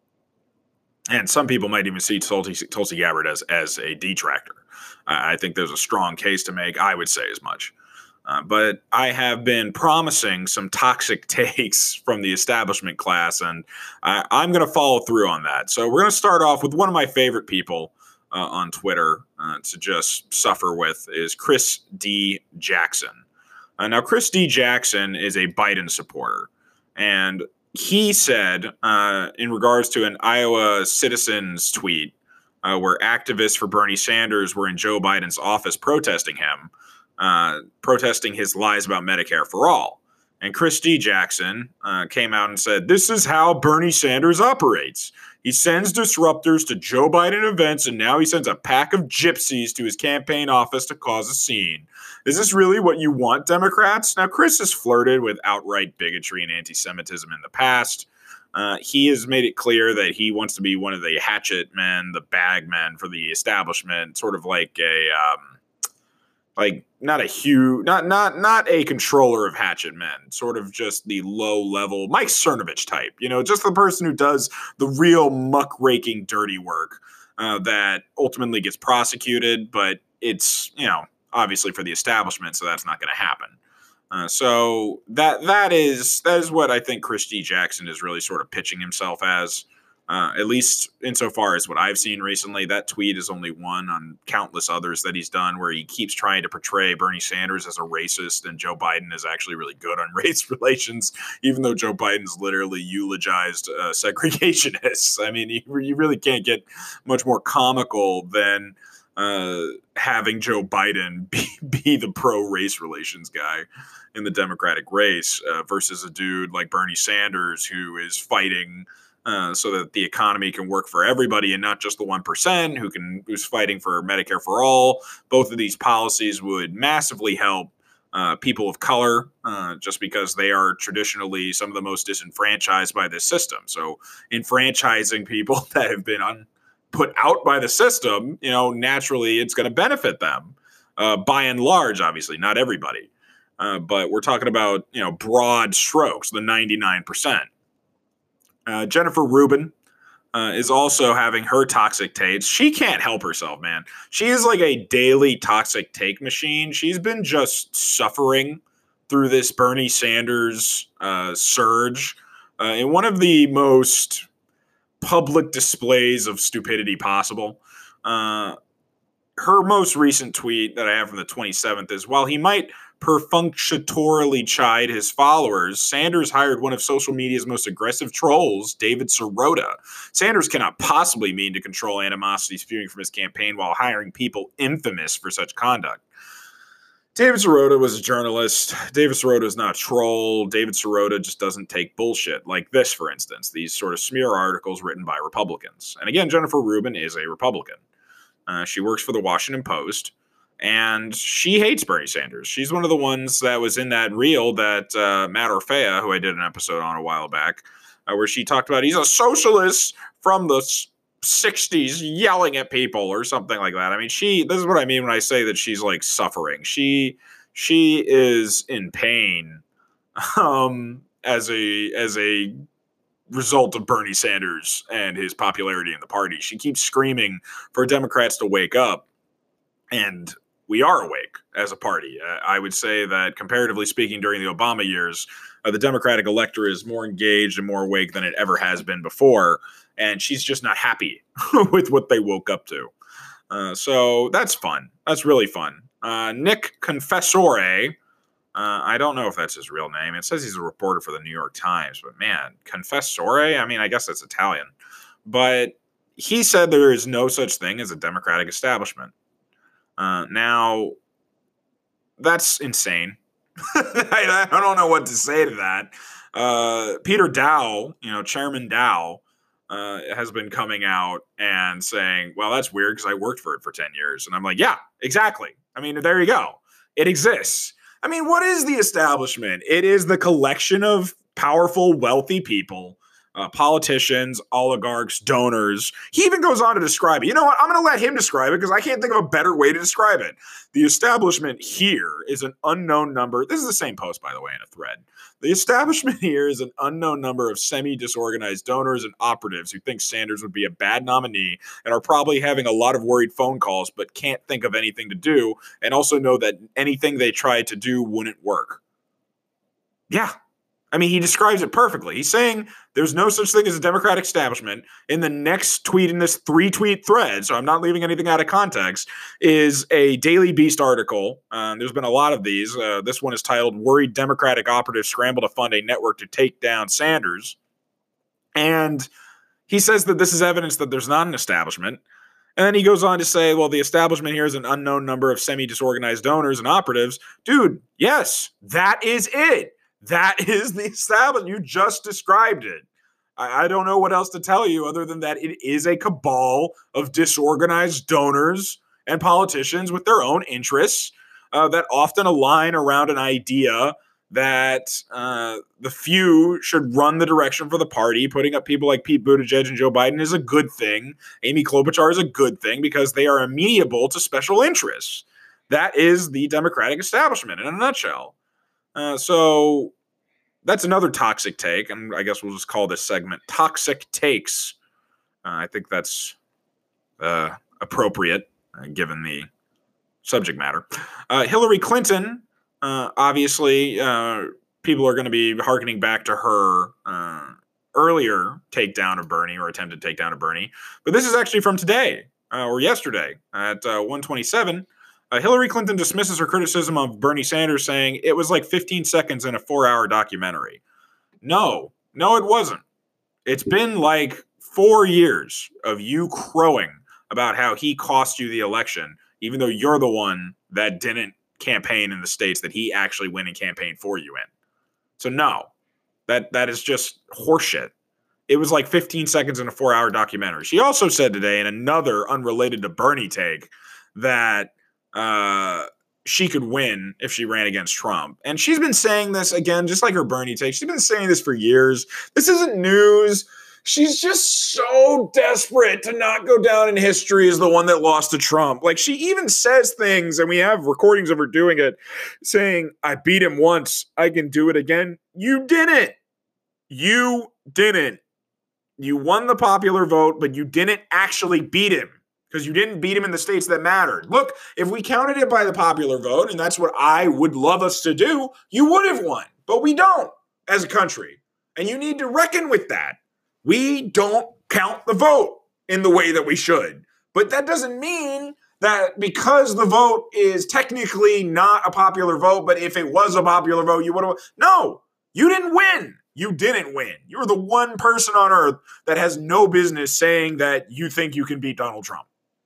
And some people might even see Tulsi, Tulsi Gabbard as, as a detractor. I think there's a strong case to make. I would say as much. Uh, but I have been promising some toxic takes from the establishment class, and I, I'm going to follow through on that. So we're going to start off with one of my favorite people uh, on Twitter uh, to just suffer with is Chris D. Jackson. Uh, now, Chris D. Jackson is a Biden supporter, and he said uh, in regards to an Iowa Citizens tweet uh, where activists for Bernie Sanders were in Joe Biden's office protesting him, Uh, protesting his lies about Medicare for all. And Chris D. Jackson uh, came out and said, "This is how Bernie Sanders operates. He sends disruptors to Joe Biden events, and now he sends a pack of gypsies to his campaign office to cause a scene. Is this really what you want, Democrats?" Now, Chris has flirted with outright bigotry and anti-Semitism in the past. Uh, he has made it clear that he wants to be one of the hatchet men, the bag men for the establishment, sort of like a... Um, Like not a huge, not not not a controller of hatchet men, sort of just the low level Mike Cernovich type, you know, just the person who does the real muckraking dirty work uh, that ultimately gets prosecuted, but it's, you know, obviously for the establishment, so that's not going to happen. Uh, so that that is that is what I think Chris D. Jackson is really sort of pitching himself as. Uh, at least insofar as what I've seen recently. That tweet is only one on countless others that he's done where he keeps trying to portray Bernie Sanders as a racist and Joe Biden is actually really good on race relations, even though Joe Biden's literally eulogized uh, segregationists. I mean, you, you really can't get much more comical than uh, having Joe Biden be, be the pro-race relations guy in the Democratic race uh, versus a dude like Bernie Sanders who is fighting uh, so that the economy can work for everybody and not just the one percent who can who's fighting for Medicare for all. Both of these policies would massively help uh, people of color uh, just because they are traditionally some of the most disenfranchised by this system. So enfranchising people that have been un- put out by the system, you know, naturally it's going to benefit them uh, by and large, obviously, not everybody. Uh, but we're talking about, you know, broad strokes, the ninety-nine percent. Uh, Jennifer Rubin uh, is also having her toxic takes. She can't help herself, man. She is like a daily toxic take machine. She's been just suffering through this Bernie Sanders uh, surge uh, in one of the most public displays of stupidity possible. Uh, her most recent tweet that I have from the twenty-seventh is, while he might perfunctorily chide his followers, Sanders hired one of social media's most aggressive trolls, David Sirota. Sanders cannot possibly mean to control animosity spewing from his campaign while hiring people infamous for such conduct. David Sirota was a journalist. David Sirota is not a troll. David Sirota just doesn't take bullshit like this, for instance, these sort of smear articles written by Republicans. And again, Jennifer Rubin is a Republican. Uh, she works for the Washington Post, and she hates Bernie Sanders. She's one of the ones that was in that reel that uh, Matt Orfea, who I did an episode on a while back, uh, where she talked about he's a socialist from the sixties yelling at people or something like that. I mean, she, this is what I mean when I say that she's like suffering. She, she is in pain um, as a, as a result of Bernie Sanders and his popularity in the party. She keeps screaming for Democrats to wake up, and we are awake as a party. Uh, I would say that comparatively speaking, during the Obama years, uh, the Democratic electorate is more engaged and more awake than it ever has been before. And she's just not happy with what they woke up to. Uh, so that's fun. That's really fun. Uh, Nick Confessore, uh, I don't know if that's his real name. It says he's a reporter for the New York Times, but man, Confessore, I mean, I guess that's Italian. But he said there is no such thing as a Democratic establishment. Uh, now, that's insane. I, I don't know what to say to that. Uh, Peter Dow, you know, Chairman Dow, Uh, has been coming out and saying, well, that's weird because I worked for it for ten years. And I'm like, yeah, exactly. I mean, there you go. It exists. I mean, what is the establishment? It is the collection of powerful, wealthy people, uh, politicians, oligarchs, donors. He even goes on to describe it. You know what? I'm going to let him describe it because I can't think of a better way to describe it. The establishment here is an unknown number. This is the same post, by the way, in a thread. The establishment here is an unknown number of semi-disorganized donors and operatives who think Sanders would be a bad nominee and are probably having a lot of worried phone calls but can't think of anything to do, and also know that anything they tried to do wouldn't work. Yeah. I mean, he describes it perfectly. He's saying there's no such thing as a Democratic establishment. In the next tweet in this three-tweet thread, so I'm not leaving anything out of context, is a Daily Beast article. Uh, there's been a lot of these. Uh, this one is titled, Worried Democratic Operatives Scramble to Fund a Network to Take Down Sanders. And he says that this is evidence that there's not an establishment. And then he goes on to say, well, the establishment here is an unknown number of semi-disorganized donors and operatives. Dude, yes, that is it. That is the establishment. You just described it. I, I don't know what else to tell you other than that it is a cabal of disorganized donors and politicians with their own interests uh, that often align around an idea that uh, the few should run the direction for the party. Putting up people like Pete Buttigieg and Joe Biden is a good thing. Amy Klobuchar is a good thing because they are amenable to special interests. That is the Democratic establishment in a nutshell. Uh, so that's another toxic take, and I guess we'll just call this segment Toxic Takes. Uh, I think that's uh, appropriate uh, given the subject matter. Uh, Hillary Clinton, uh, obviously, uh, people are going to be hearkening back to her uh, earlier takedown of Bernie or attempted takedown of Bernie, but this is actually from today uh, or yesterday at uh, one twenty-seven. Uh, Hillary Clinton dismisses her criticism of Bernie Sanders, saying it was like fifteen seconds in a four-hour documentary. No, no, it wasn't. It's been like four years of you crowing about how he cost you the election, even though you're the one that didn't campaign in the states that he actually went and campaigned for you in. So no, that that is just horseshit. It was like fifteen seconds in a four-hour documentary. She also said today in another unrelated to Bernie take that uh, she could win if she ran against Trump. And she's been saying this, again, just like her Bernie take. She's been saying this for years. This isn't news. She's just so desperate to not go down in history as the one that lost to Trump. Like, she even says things, and we have recordings of her doing it, saying, I beat him once, I can do it again. You didn't. You didn't. You won the popular vote, but you didn't actually beat him because you didn't beat him in the states that mattered. Look, if we counted it by the popular vote, and that's what I would love us to do, you would have won. But we don't as a country. And you need to reckon with that. We don't count the vote in the way that we should. But that doesn't mean that because the vote is technically not a popular vote, but if it was a popular vote, you would have. No, you didn't win. You didn't win. You're the one person on earth that has no business saying that you think you can beat Donald Trump.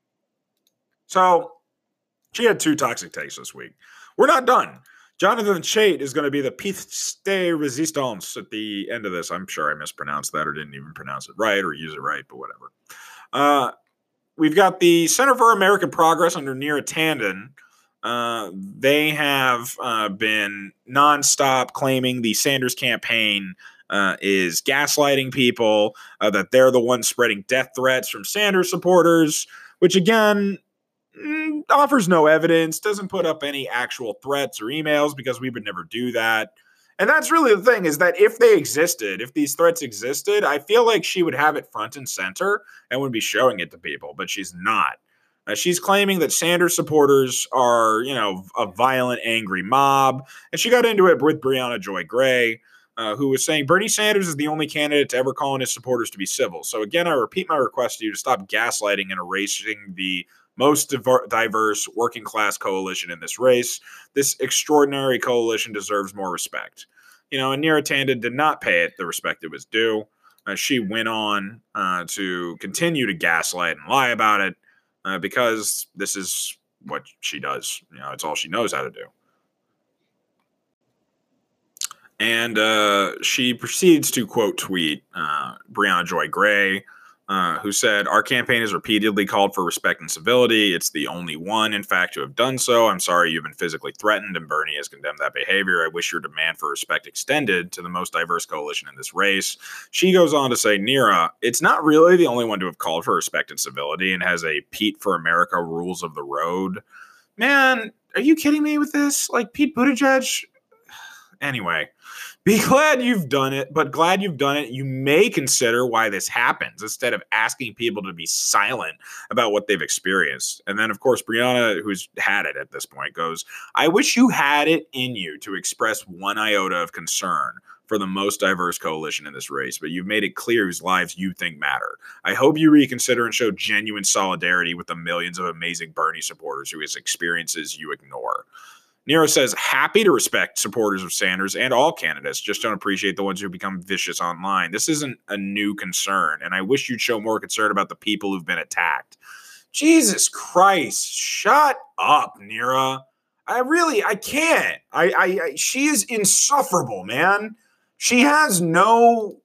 So she had two toxic takes this week. We're not done. Jonathan Chait is going to be the pièce de résistance at the end of this. I'm sure I mispronounced that or didn't even pronounce it right or use it right, but whatever. Uh, we've got the Center for American Progress under Neera Tanden. Uh, they have uh, been nonstop claiming the Sanders campaign uh, is gaslighting people, uh, that they're the ones spreading death threats from Sanders supporters, which again, mm, offers no evidence, doesn't put up any actual threats or emails because we would never do that. And that's really the thing, is that if they existed, if these threats existed, I feel like she would have it front and center and would be showing it to people, but she's not. Uh, she's claiming that Sanders supporters are, you know, a violent, angry mob. And she got into it with Briahna Joy Gray, uh, who was saying Bernie Sanders is the only candidate to ever call on his supporters to be civil. So again, I repeat my request to you to stop gaslighting and erasing the most diver- diverse working class coalition in this race. This extraordinary coalition deserves more respect. You know, and Neera Tanden did not pay it the respect it was due. Uh, she went on uh, to continue to gaslight and lie about it. Uh, because this is what she does. You know, it's all she knows how to do. And uh, she proceeds to quote tweet uh, Briahna Joy Gray, uh, who said, our campaign has repeatedly called for respect and civility. It's the only one, in fact, to have done so. I'm sorry you've been physically threatened, and Bernie has condemned that behavior. I wish your demand for respect extended to the most diverse coalition in this race. She goes on to say, Neera, it's not really the only one to have called for respect and civility and has a Pete for America rules of the road. Man, are you kidding me with this? Like, Pete Buttigieg? Anyway, be glad you've done it, but glad you've done it. You may consider why this happens instead of asking people to be silent about what they've experienced. And then, of course, Briahna, who's had it at this point, goes, I wish you had it in you to express one iota of concern for the most diverse coalition in this race, but you've made it clear whose lives you think matter. I hope you reconsider and show genuine solidarity with the millions of amazing Bernie supporters whose experiences you ignore. Neera says, happy to respect supporters of Sanders and all candidates, just don't appreciate the ones who become vicious online. This isn't a new concern, and I wish you'd show more concern about the people who've been attacked. Jesus Christ, shut up, Neera. I really, I can't. I, I, I she is insufferable, man. She has no,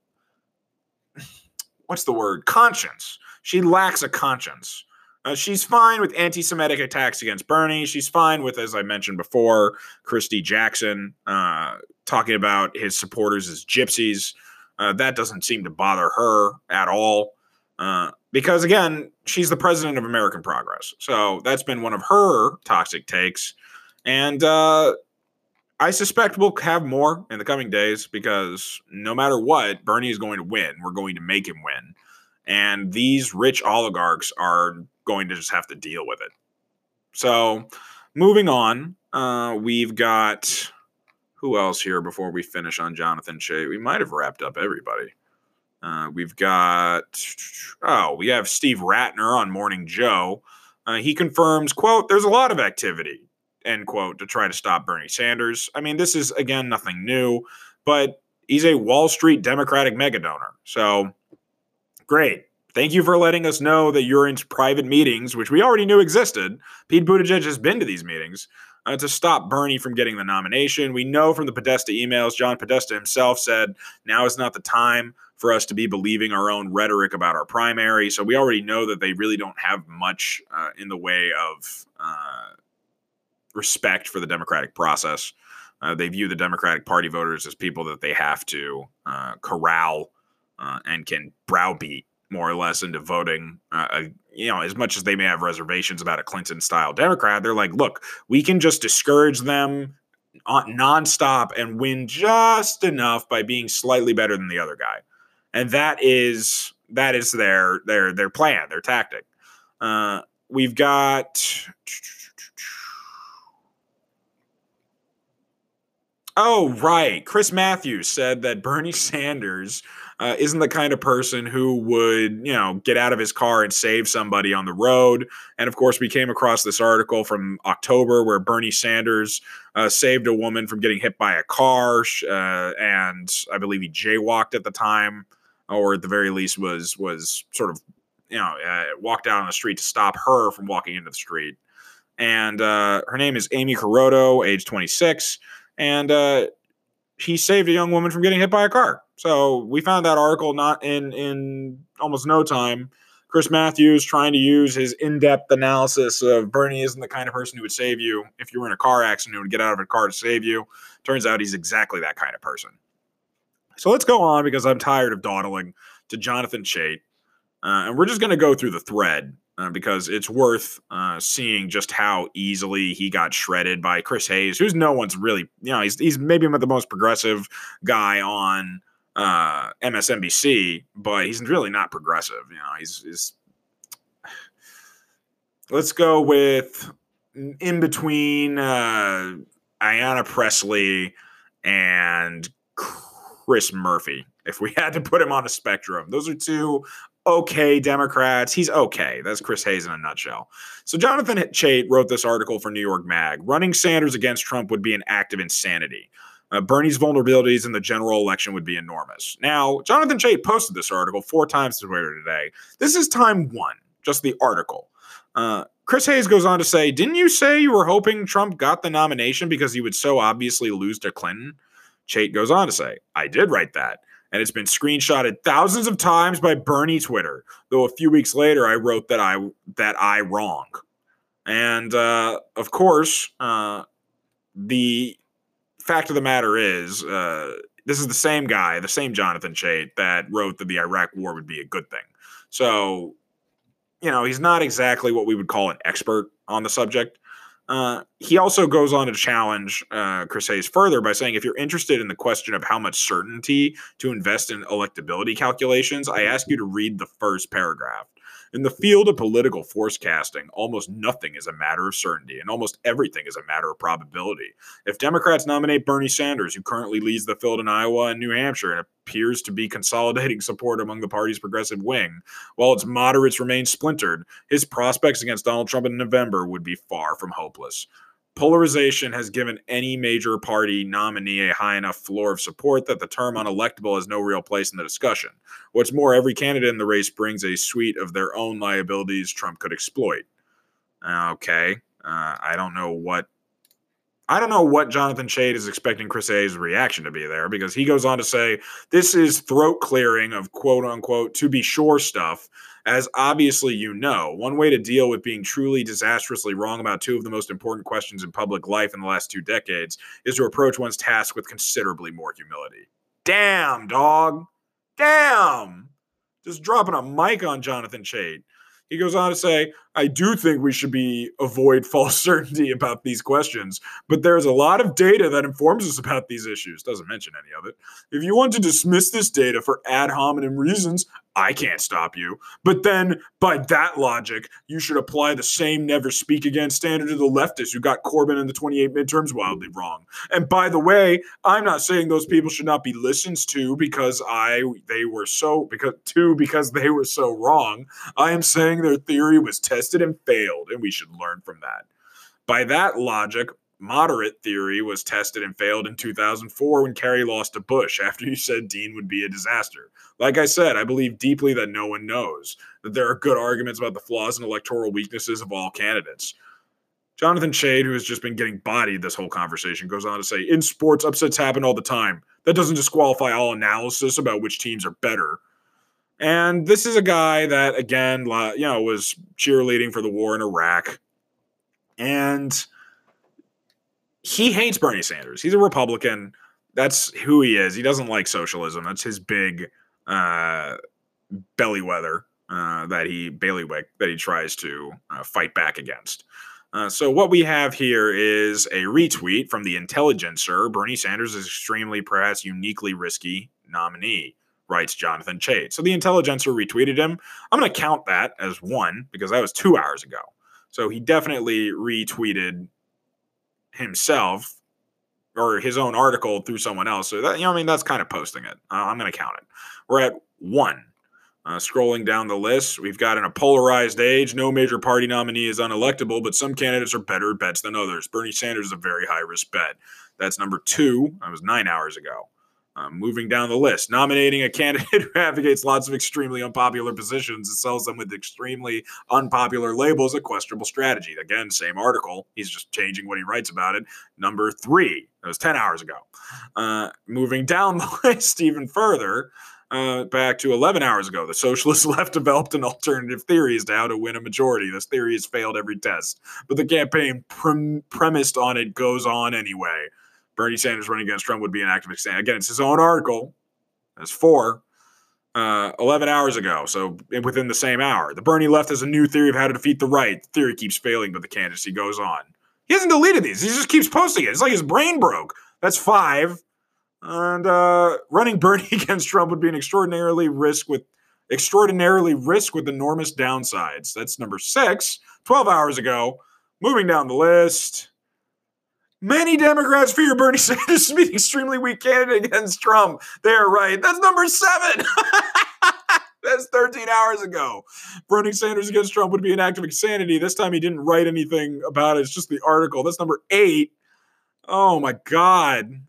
what's the word? Conscience. She lacks a conscience. Uh, she's fine with anti-Semitic attacks against Bernie. She's fine with, as I mentioned before, Christy Jackson uh, talking about his supporters as gypsies. Uh, that doesn't seem to bother her at all. Uh, because, again, she's the president of American Progress. So that's been one of her toxic takes. And uh, I suspect we'll have more in the coming days because no matter what, Bernie is going to win. We're going to make him win. And these rich oligarchs are going to just have to deal with it. So moving on, uh, we've got who else here before we finish on Jonathan Chait? We might have wrapped up everybody. Uh, we've got, oh, we have Steve Ratner on Morning Joe. Uh, he confirms, quote, there's a lot of activity, end quote, to try to stop Bernie Sanders. I mean, this is, again, nothing new, but he's a Wall Street Democratic mega donor. So great. Thank you for letting us know that you're in private meetings, which we already knew existed. Pete Buttigieg has been to these meetings uh, to stop Bernie from getting the nomination. We know from the Podesta emails, John Podesta himself said, now is not the time for us to be believing our own rhetoric about our primary. So we already know that they really don't have much uh, in the way of uh, respect for the democratic process. Uh, they view the Democratic Party voters as people that they have to uh, corral uh, and can browbeat more or less into voting. Uh, you know, as much as they may have reservations about a Clinton-style Democrat, they're like, look, we can just discourage them nonstop and win just enough by being slightly better than the other guy. And that is that is their their their plan, their tactic. Uh, we've got. Oh, right. Chris Matthews said that Bernie Sanders uh, isn't the kind of person who would, you know, get out of his car and save somebody on the road. And of course, we came across this article from October where Bernie Sanders uh, saved a woman from getting hit by a car. Uh, and I believe he jaywalked at the time, or at the very least was, was sort of, you know, uh, walked out on the street to stop her from walking into the street. And uh, her name is Amy Carotto, age twenty-six. And uh, he saved a young woman from getting hit by a car. So we found that article not in, in almost no time. Chris Matthews trying to use his in-depth analysis of Bernie isn't the kind of person who would save you if you were in a car accident, who would get out of a car to save you. Turns out he's exactly that kind of person. So let's go on, because I'm tired of dawdling, to Jonathan Chait. Uh, and we're just going to go through the thread. Uh, because it's worth uh, seeing just how easily he got shredded by Chris Hayes, who's no one's really, you know, he's he's maybe the most progressive guy on uh, M S N B C, but he's really not progressive. You know, he's, he's let's go with in between uh, Ayanna Pressley and Chris Murphy, if we had to put him on a spectrum. Those are two okay Democrats. He's okay. That's Chris Hayes in a nutshell. So Jonathan Chait wrote this article for New York Mag. Running Sanders against Trump would be an act of insanity. Uh, Bernie's vulnerabilities in the general election would be enormous. Now, Jonathan Chait posted this article four times to Twitter today. This is time one, just the article. Uh, Chris Hayes goes on to say, didn't you say you were hoping Trump got the nomination because he would so obviously lose to Clinton? Chait goes on to say, I did write that. And it's been screenshotted thousands of times by Bernie Twitter. Though a few weeks later, I wrote that I that I wrong. And uh, of course, uh, the fact of the matter is, uh, this is the same guy, the same Jonathan Chait that wrote that the Iraq War would be a good thing. So, you know, he's not exactly what we would call an expert on the subject. Uh, he also goes on to challenge uh, Chris Hayes further by saying, if you're interested in the question of how much certainty to invest in electability calculations, I ask you to read the first paragraph. In the field of political forecasting, almost nothing is a matter of certainty, and almost everything is a matter of probability. If Democrats nominate Bernie Sanders, who currently leads the field in Iowa and New Hampshire and appears to be consolidating support among the party's progressive wing, while its moderates remain splintered, his prospects against Donald Trump in November would be far from hopeless. Polarization has given any major party nominee a high enough floor of support that the term unelectable has no real place in the discussion. What's more, every candidate in the race brings a suite of their own liabilities Trump could exploit. Okay, uh, I don't know what I don't know what Jonathan Chait is expecting Chris Hayes' reaction to be there, because he goes on to say, this is throat clearing of quote unquote to be sure stuff. As obviously you know, one way to deal with being truly disastrously wrong about two of the most important questions in public life in the last two decades is to approach one's task with considerably more humility. Damn, dog. Damn. Just dropping a mic on Jonathan Chait. He goes on to say, I do think we should be avoid false certainty about these questions, but there's a lot of data that informs us about these issues. Doesn't mention any of it. If you want to dismiss this data for ad hominem reasons, I can't stop you. But then, by that logic, you should apply the same never speak again standard to the leftists who got Corbyn in the twenty-eight midterms wildly wrong. And by the way, I'm not saying those people should not be listened to because I they were so because to because they were so wrong. I am saying their theory was tested and failed, and we should learn from that. By that logic, moderate theory was tested and failed in two thousand four when Kerry lost to Bush after you said Dean would be a disaster. Like I said, I believe deeply that no one knows, that there are good arguments about the flaws and electoral weaknesses of all candidates. Jonathan Chait, who has just been getting bodied this whole conversation, goes on to say, in sports, upsets happen all the time. That doesn't disqualify all analysis about which teams are better. And this is a guy that, again, you know, was cheerleading for the war in Iraq. And he hates Bernie Sanders. He's a Republican. That's who he is. He doesn't like socialism. That's his big uh, bellyweather uh, that he, bailiwick, that he tries to uh, fight back against. Uh, so what we have here is a retweet from the Intelligencer. Bernie Sanders is extremely, perhaps uniquely risky nominee, writes Jonathan Chait. So the Intelligencer retweeted him. I'm going to count that as one because that was two hours ago. So he definitely retweeted himself or his own article through someone else. So that, you know, I mean, that's kind of posting it. Uh, I'm going to count it. We're at one. Uh, scrolling down the list, we've got in a polarized age, no major party nominee is unelectable, but some candidates are better bets than others. Bernie Sanders is a very high-risk bet. That's number two. That was nine hours ago. Um, moving down the list, nominating a candidate who advocates lots of extremely unpopular positions and sells them with extremely unpopular labels, a questionable strategy. Again, same article. He's just changing what he writes about it. Number three. That was ten hours ago. Uh, moving down the list even further, Uh, back to eleven hours ago, the socialist left developed an alternative theory as to how to win a majority. This theory has failed every test, but the campaign prem- premised on it goes on anyway. Bernie Sanders running against Trump would be an activist. Again, it's his own article. That's four. Uh, eleven hours ago, so within the same hour. The Bernie left has a new theory of how to defeat the right. The theory keeps failing, but the candidacy goes on. He hasn't deleted these. He just keeps posting it. It's like his brain broke. That's five. And uh, running Bernie against Trump would be an extraordinarily risk with extraordinarily risk with enormous downsides. That's number six. twelve hours ago. Moving down the list. Many Democrats fear Bernie Sanders to be an extremely weak candidate against Trump. They're right. That's number seven. That's thirteen hours ago. Bernie Sanders against Trump would be an act of insanity. This time he didn't write anything about it. It's just the article. That's number eight. Oh, my God.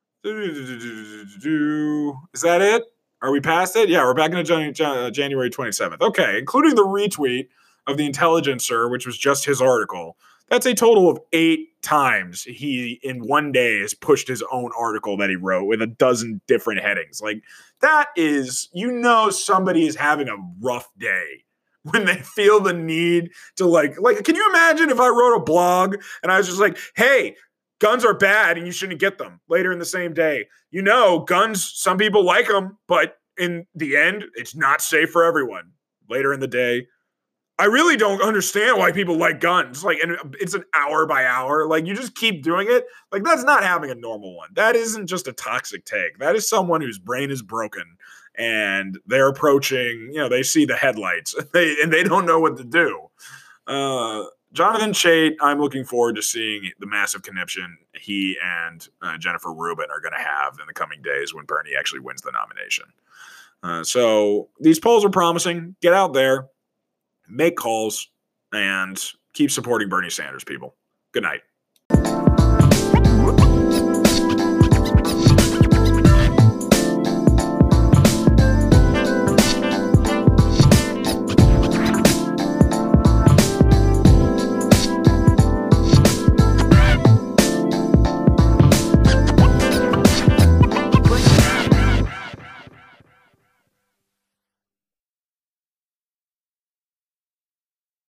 Is that it? Are we past it? Yeah, we're back into Jan- Jan- January twenty-seventh. Okay, including the retweet of the Intelligencer, which was just his article. That's a total of eight times he, in one day, has pushed his own article that he wrote with a dozen different headings. Like, that is, you know, somebody is having a rough day when they feel the need to, like, like, can you imagine if I wrote a blog and I was just like, hey, guns are bad and you shouldn't get them later in the same day. You know, guns, some people like them, but in the end, it's not safe for everyone. Later in the day, I really don't understand why people like guns. Like, and it's an hour by hour. Like, you just keep doing it. Like, that's not having a normal one. That isn't just a toxic take. That is someone whose brain is broken and they're approaching, you know, they see the headlights and they, and they don't know what to do. Uh, Jonathan Chait, I'm looking forward to seeing the massive connection he and uh, Jennifer Rubin are going to have in the coming days when Bernie actually wins the nomination. Uh, so these polls are promising. Get out there, make calls, and keep supporting Bernie Sanders, people. Good night.